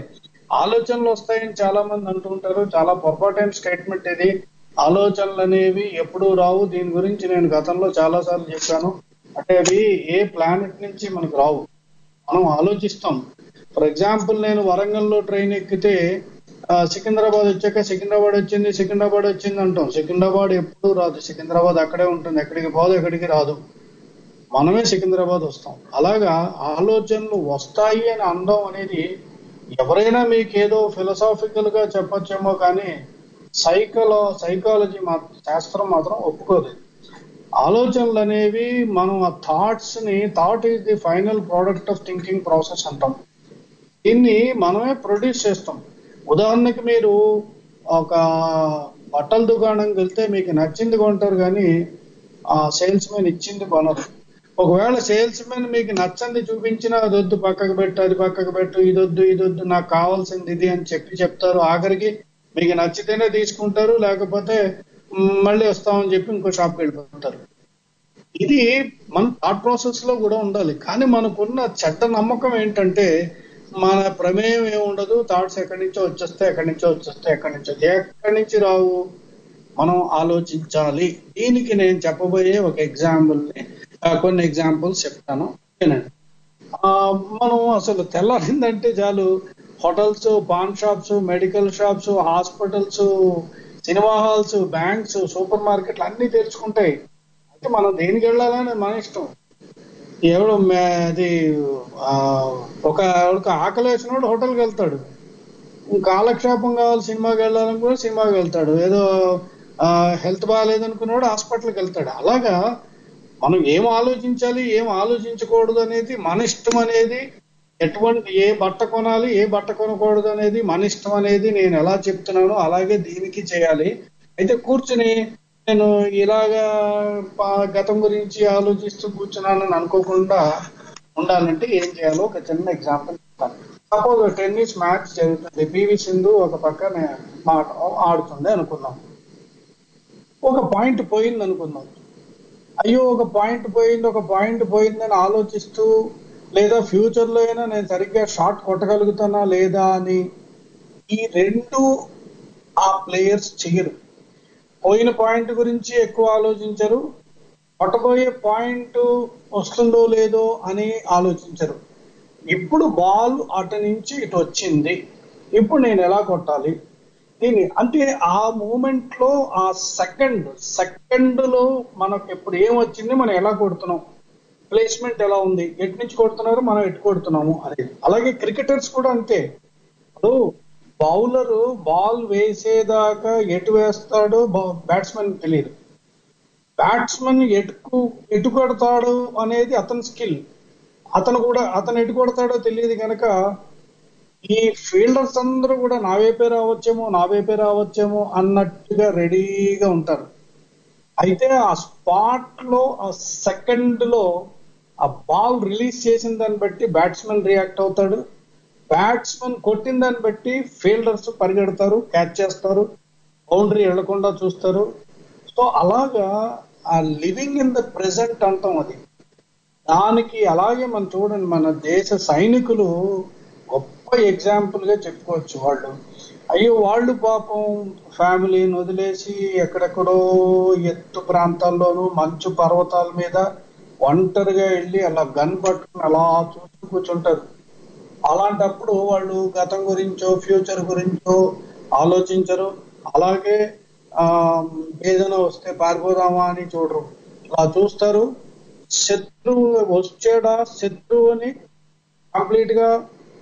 ఆలోచనలు వస్తాయని చాలా మంది అంటుంటారు. చాలా పొరపాటైన స్టేట్మెంట్ ఇది. ఆలోచనలు అనేవి ఎప్పుడూ రావు. దీని గురించి నేను గతంలో చాలా సార్లు చెప్పాను. అంటే అవి ఏ ప్లానెట్ నుంచి మనకు రావు, మనం ఆలోచిస్తాం. ఫర్ ఎగ్జాంపుల్, నేను వరంగల్లో ట్రైన్ ఎక్కితే సికింద్రాబాద్ వచ్చాక సికింద్రాబాద్ వచ్చింది అంటాం. సికింద్రాబాద్ ఎప్పుడూ రాదు. సికింద్రాబాద్ అక్కడే ఉంటుంది, ఎక్కడికి పోదు, ఎక్కడికి రాదు. మనమే సికింద్రాబాద్ వస్తాం. అలాగా ఆలోచనలు వస్తాయి అని అనడం అనేది ఎవరైనా మీకేదో ఫిలసాఫికల్ గా చెప్పొచ్చేమో కానీ సైకాలజీ శాస్త్రం మాత్రం ఒప్పుకోదు. ఆలోచనలు అనేవి మనం ఆ thought is the final product of thinking process అంటాం. దీన్ని మనమే ప్రొడ్యూస్ చేస్తాం. ఉదాహరణకి మీరు ఒక బట్టల దుకాణంకి వెళ్తే మీకు నచ్చింది కొంటారు కానీ ఆ సేల్స్ మెన్ ఇచ్చింది కొనరు. ఒకవేళ సేల్స్ మెన్ మీకు నచ్చంది చూపించినా అదొద్దు, పక్కకు పెట్టు, అది పక్కకు పెట్టు, ఇదొద్దు, నాకు కావాల్సింది ఇది అని చెప్తారు. ఆఖరికి మీకు నచ్చితేనే తీసుకుంటారు, లేకపోతే మళ్ళీ వస్తామని చెప్పి ఇంకో షాప్కి వెళ్ళిపోతారు. ఇది మన థాట్ ప్రాసెస్ లో కూడా ఉండాలి. కానీ మనకున్న చెడ్డ నమ్మకం ఏంటంటే మన ప్రమేయం ఏముండదు, థాట్స్ ఎక్కడి నుంచో వచ్చేస్తే ఎక్కడి నుంచి రావు, మనం ఆలోచించాలి. దీనికి నేను చెప్పబోయే ఒక కొన్ని ఎగ్జాంపుల్స్ చెప్తాను, వినండి. మనం అసలు తెల్లారిందంటే చాలు hotels, paan shops, medical shops, hospitals, cinema halls, banks, super మార్కెట్లు అన్ని తెరుచుకుంటాయి. అంటే మనం దేనికి వెళ్ళాలని మన ఇష్టం. ఎవడు అది ఎవరికి ఆకలి వేసినోడు హోటల్కి వెళ్తాడు, కాలక్షేపం కావాలి సినిమాకి వెళ్ళాలని కూడా సినిమాకి వెళ్తాడు, ఏదో హెల్త్ బాగాలేదనుకున్నాడు హాస్పిటల్కి వెళ్తాడు. అలాగా మనం ఏం ఆలోచించాలి, ఏం ఆలోచించకూడదు అనేది మన ఇష్టం. అనేది ఏ బట్ట కొనాలి, ఏ బట్ట కొనకూడదు అనేది మన ఇష్టం అనేది నేను ఎలా చెప్తున్నానో అలాగే దీనికి చేయాలి. అయితే కూర్చుని నేను ఇలాగా గతం గురించి ఆలోచిస్తూ కూర్చున్నానని అనుకోకుండా ఉండాలంటే ఏం చేయాలో ఒక చిన్న ఎగ్జాంపుల్ చెప్తాను. సపోజ్ టెన్నిస్ మ్యాచ్ జరుగుతుంది, పివి సింధు ఒక పక్కన ఆడుతుంది అనుకుందాం. ఒక పాయింట్ పోయింది అనుకుందాం. అయ్యో ఒక పాయింట్ పోయిందని ఆలోచిస్తూ, లేదా ఫ్యూచర్ లో అయినా నేను సరిగ్గా షాట్ కొట్టగలుగుతానా లేదా అని ఈ రెండు ఆ ప్లేయర్స్ చెయ్యరు. పోయిన పాయింట్ గురించి ఎక్కువ ఆలోచించరు, కొట్టబోయే పాయింట్ వస్తుందో లేదో అని ఆలోచించరు. ఇప్పుడు బాల్ అటు నుంచి ఇటు వచ్చింది, ఇప్పుడు నేను ఎలా కొట్టాలి దీన్ని. అంటే ఆ మూమెంట్ లో ఆ సెకండ్ లో మనకు ఎప్పుడు ఏమొచ్చింది, మనం ఎలా కొడుతున్నాం, ప్లేస్మెంట్ ఎలా ఉంది, ఎటు నుంచి కొడుతున్నారు, మనం ఎటు కొడుతున్నాము అనేది. అలాగే క్రికెటర్స్ కూడా అంతే. ఇప్పుడు బౌలరు బాల్ వేసేదాకా ఎటు వేస్తాడో బ్యాట్స్మెన్ తెలియదు. బ్యాట్స్మెన్ ఎటు కొడతాడు అనేది అతని స్కిల్. అతను ఎటు కొడతాడో తెలియదు కనుక ఈ ఫీల్డర్స్ అందరూ కూడా నా వైపే రావచ్చేమో అన్నట్టుగా రెడీగా ఉంటారు. అయితే ఆ స్పాట్ లో ఆ సెకండ్ లో ఆ బాల్ రిలీజ్ చేసిన దాన్ని బట్టి బ్యాట్స్మెన్ రియాక్ట్ అవుతాడు, బ్యాట్స్మెన్ కొట్టిన దాన్ని బట్టి ఫీల్డర్స్ పరిగెడతారు, క్యాచ్ చేస్తారు, బౌండరీ వెళ్లకుండా చూస్తారు. సో అలాగా ఆ లివింగ్ ఇన్ ద ప్రెసెంట్ అంటాం అది. దానికి అలాగే మనం చూడండి, మన దేశ సైనికులు గొప్ప ఎగ్జాంపుల్ గా చెప్పుకోవచ్చు. వాళ్ళు పాపం ఫ్యామిలీని వదిలేసి ఎక్కడెక్కడో ఎత్తు ప్రాంతాల్లోనూ మంచు పర్వతాల మీద ఒంటరిగా వెళ్ళి అలా గన్ పట్టుకుని అలా చూస్తూ కూర్చుంటారు. అలాంటప్పుడు వాళ్ళు గతం గురించో ఫ్యూచర్ గురించో ఆలోచించరు. అలాగే ఏదైనా వస్తే పారిపోదామా అని చూడరు, అలా చూస్తారు. శత్రువు అని కంప్లీట్ గా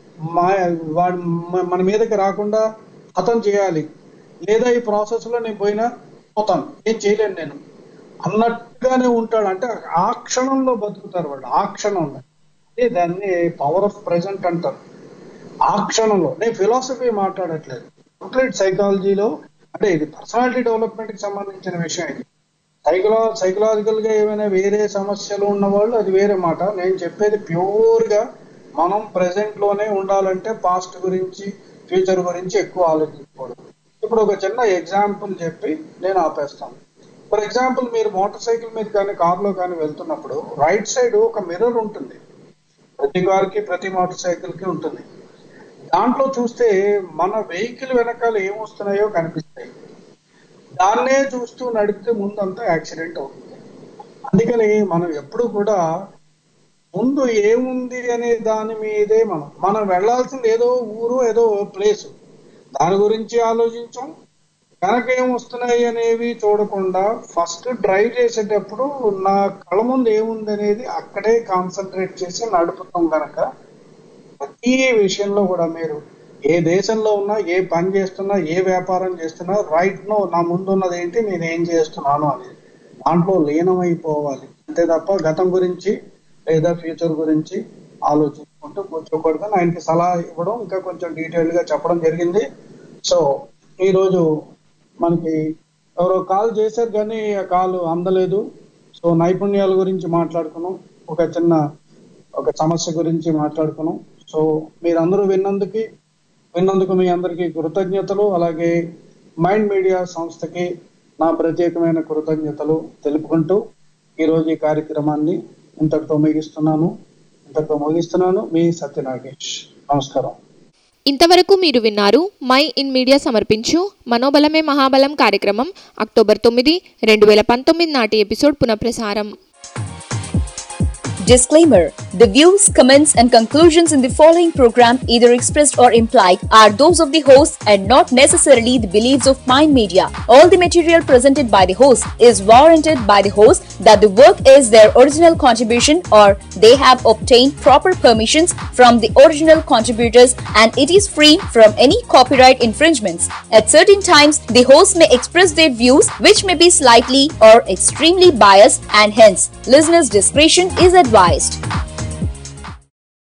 వాడు మన మీదకి రాకుండా హతం చేయాలి, లేదా ఈ ప్రాసెస్ లో నేను పోతాను, ఏం చేయలేను నేను అన్నట్టుగానే ఉంటాడు. అంటే ఆ క్షణంలో బతుకుతారు వాళ్ళు, ఆ క్షణంలో. అదే దాన్ని పవర్ ఆఫ్ ప్రెజెంట్ అంటారు. ఆ క్షణంలో నేను ఫిలాసఫీ మాట్లాడట్లేదు, కంప్లీట్ సైకాలజీలో. అంటే ఇది పర్సనాలిటీ డెవలప్మెంట్ కి సంబంధించిన విషయం. ఇది సైకలాజికల్ గా ఏమైనా వేరే సమస్యలు ఉన్నవాళ్ళు అది వేరే మాట. నేను చెప్పేది ప్యూర్ గా మనం ప్రెసెంట్ లోనే ఉండాలంటే పాస్ట్ గురించి ఫ్యూచర్ గురించి ఎక్కువ ఆలోచించకూడదు. ఇప్పుడు ఒక చిన్న ఎగ్జాంపుల్ చెప్పి నేను ఆపేస్తాను. ఫర్ ఎగ్జాంపుల్, మీరు మోటార్ సైకిల్ మీద కానీ కార్లో కానీ వెళ్తున్నప్పుడు రైట్ సైడ్ ఒక మిర్రర్ ఉంటుంది. ప్రతి కార్కి ప్రతి మోటార్ సైకిల్ కి ఉంటుంది. దాంట్లో చూస్తే మన వెహికల్ వెనకాల ఏమొస్తున్నాయో కనిపిస్తాయి. దాన్నే చూస్తూ నడిపితే ముందంతా యాక్సిడెంట్ అవుతుంది. అందుకని మనం ఎప్పుడు కూడా ముందు ఏముంది అనే దాని మీదే మనం వెళ్ళాల్సింది ఏదో ఊరు ఏదో ప్లేసు, దాని గురించి ఆలోచించాం. కనుక ఏమొస్తున్నాయి అనేవి చూడకుండా ఫస్ట్ డ్రైవ్ చేసేటప్పుడు నా కళ్ళ ముందు ఏముంది అనేది అక్కడే కాన్సన్ట్రేట్ చేసి నడుపుతాం. కనుక ప్రతి విషయంలో కూడా మీరు ఏ దేశంలో ఉన్నా, ఏ పని చేస్తున్నా, ఏ వ్యాపారం చేస్తున్నా రైట్ నో నా ముందు ఉన్నది ఏంటి, నేను ఏం చేస్తున్నాను అనేది దాంట్లో లీనమైపోవాలి. అంతే తప్ప గతం గురించి లేదా ఫ్యూచర్ గురించి ఆలోచించుకుంటూ కూర్చోకూడదు. ఆయనకి సలహా ఇవ్వడం ఇంకా కొంచెం డీటెయిల్ గా చెప్పడం జరిగింది. సో ఈరోజు మనకి ఎవరో కాల్ చేశారు కానీ ఆ కాల్ అందలేదు. సో నైపుణ్యాల గురించి మాట్లాడుకున్నాం, ఒక సమస్య గురించి మాట్లాడుకున్నాం. సో మీరందరూ విన్నందుకు మీ అందరికీ కృతజ్ఞతలు. అలాగే మైండ్ మీడియా సంస్థకి నా ప్రత్యేకమైన కృతజ్ఞతలు తెలుపుకుంటూ ఈరోజు ఈ కార్యక్రమాన్ని ఇంతటితో ముగిస్తున్నాను. మీ సత్యనాగేష్. నమస్కారం.
ఇంతవరకు మీరు విన్నారు మై ఇన్ మీడియా సమర్పించు మనోబలమే మహాబలం కార్యక్రమం అక్టోబర్ 9, 2019 నాటి ఎపిసోడ్ పునఃప్రసారం.
Disclaimer: the views, comments, and conclusions in the following program, either expressed or implied, are those of the host and not necessarily the beliefs of Mind Media. All the material presented by the host is warranted by the host that the work is their original contribution or they have obtained proper permissions from the original contributors and it is free from any copyright infringements. At certain times, the host may express their views which may be slightly or extremely biased and hence listeners' discretion is advised.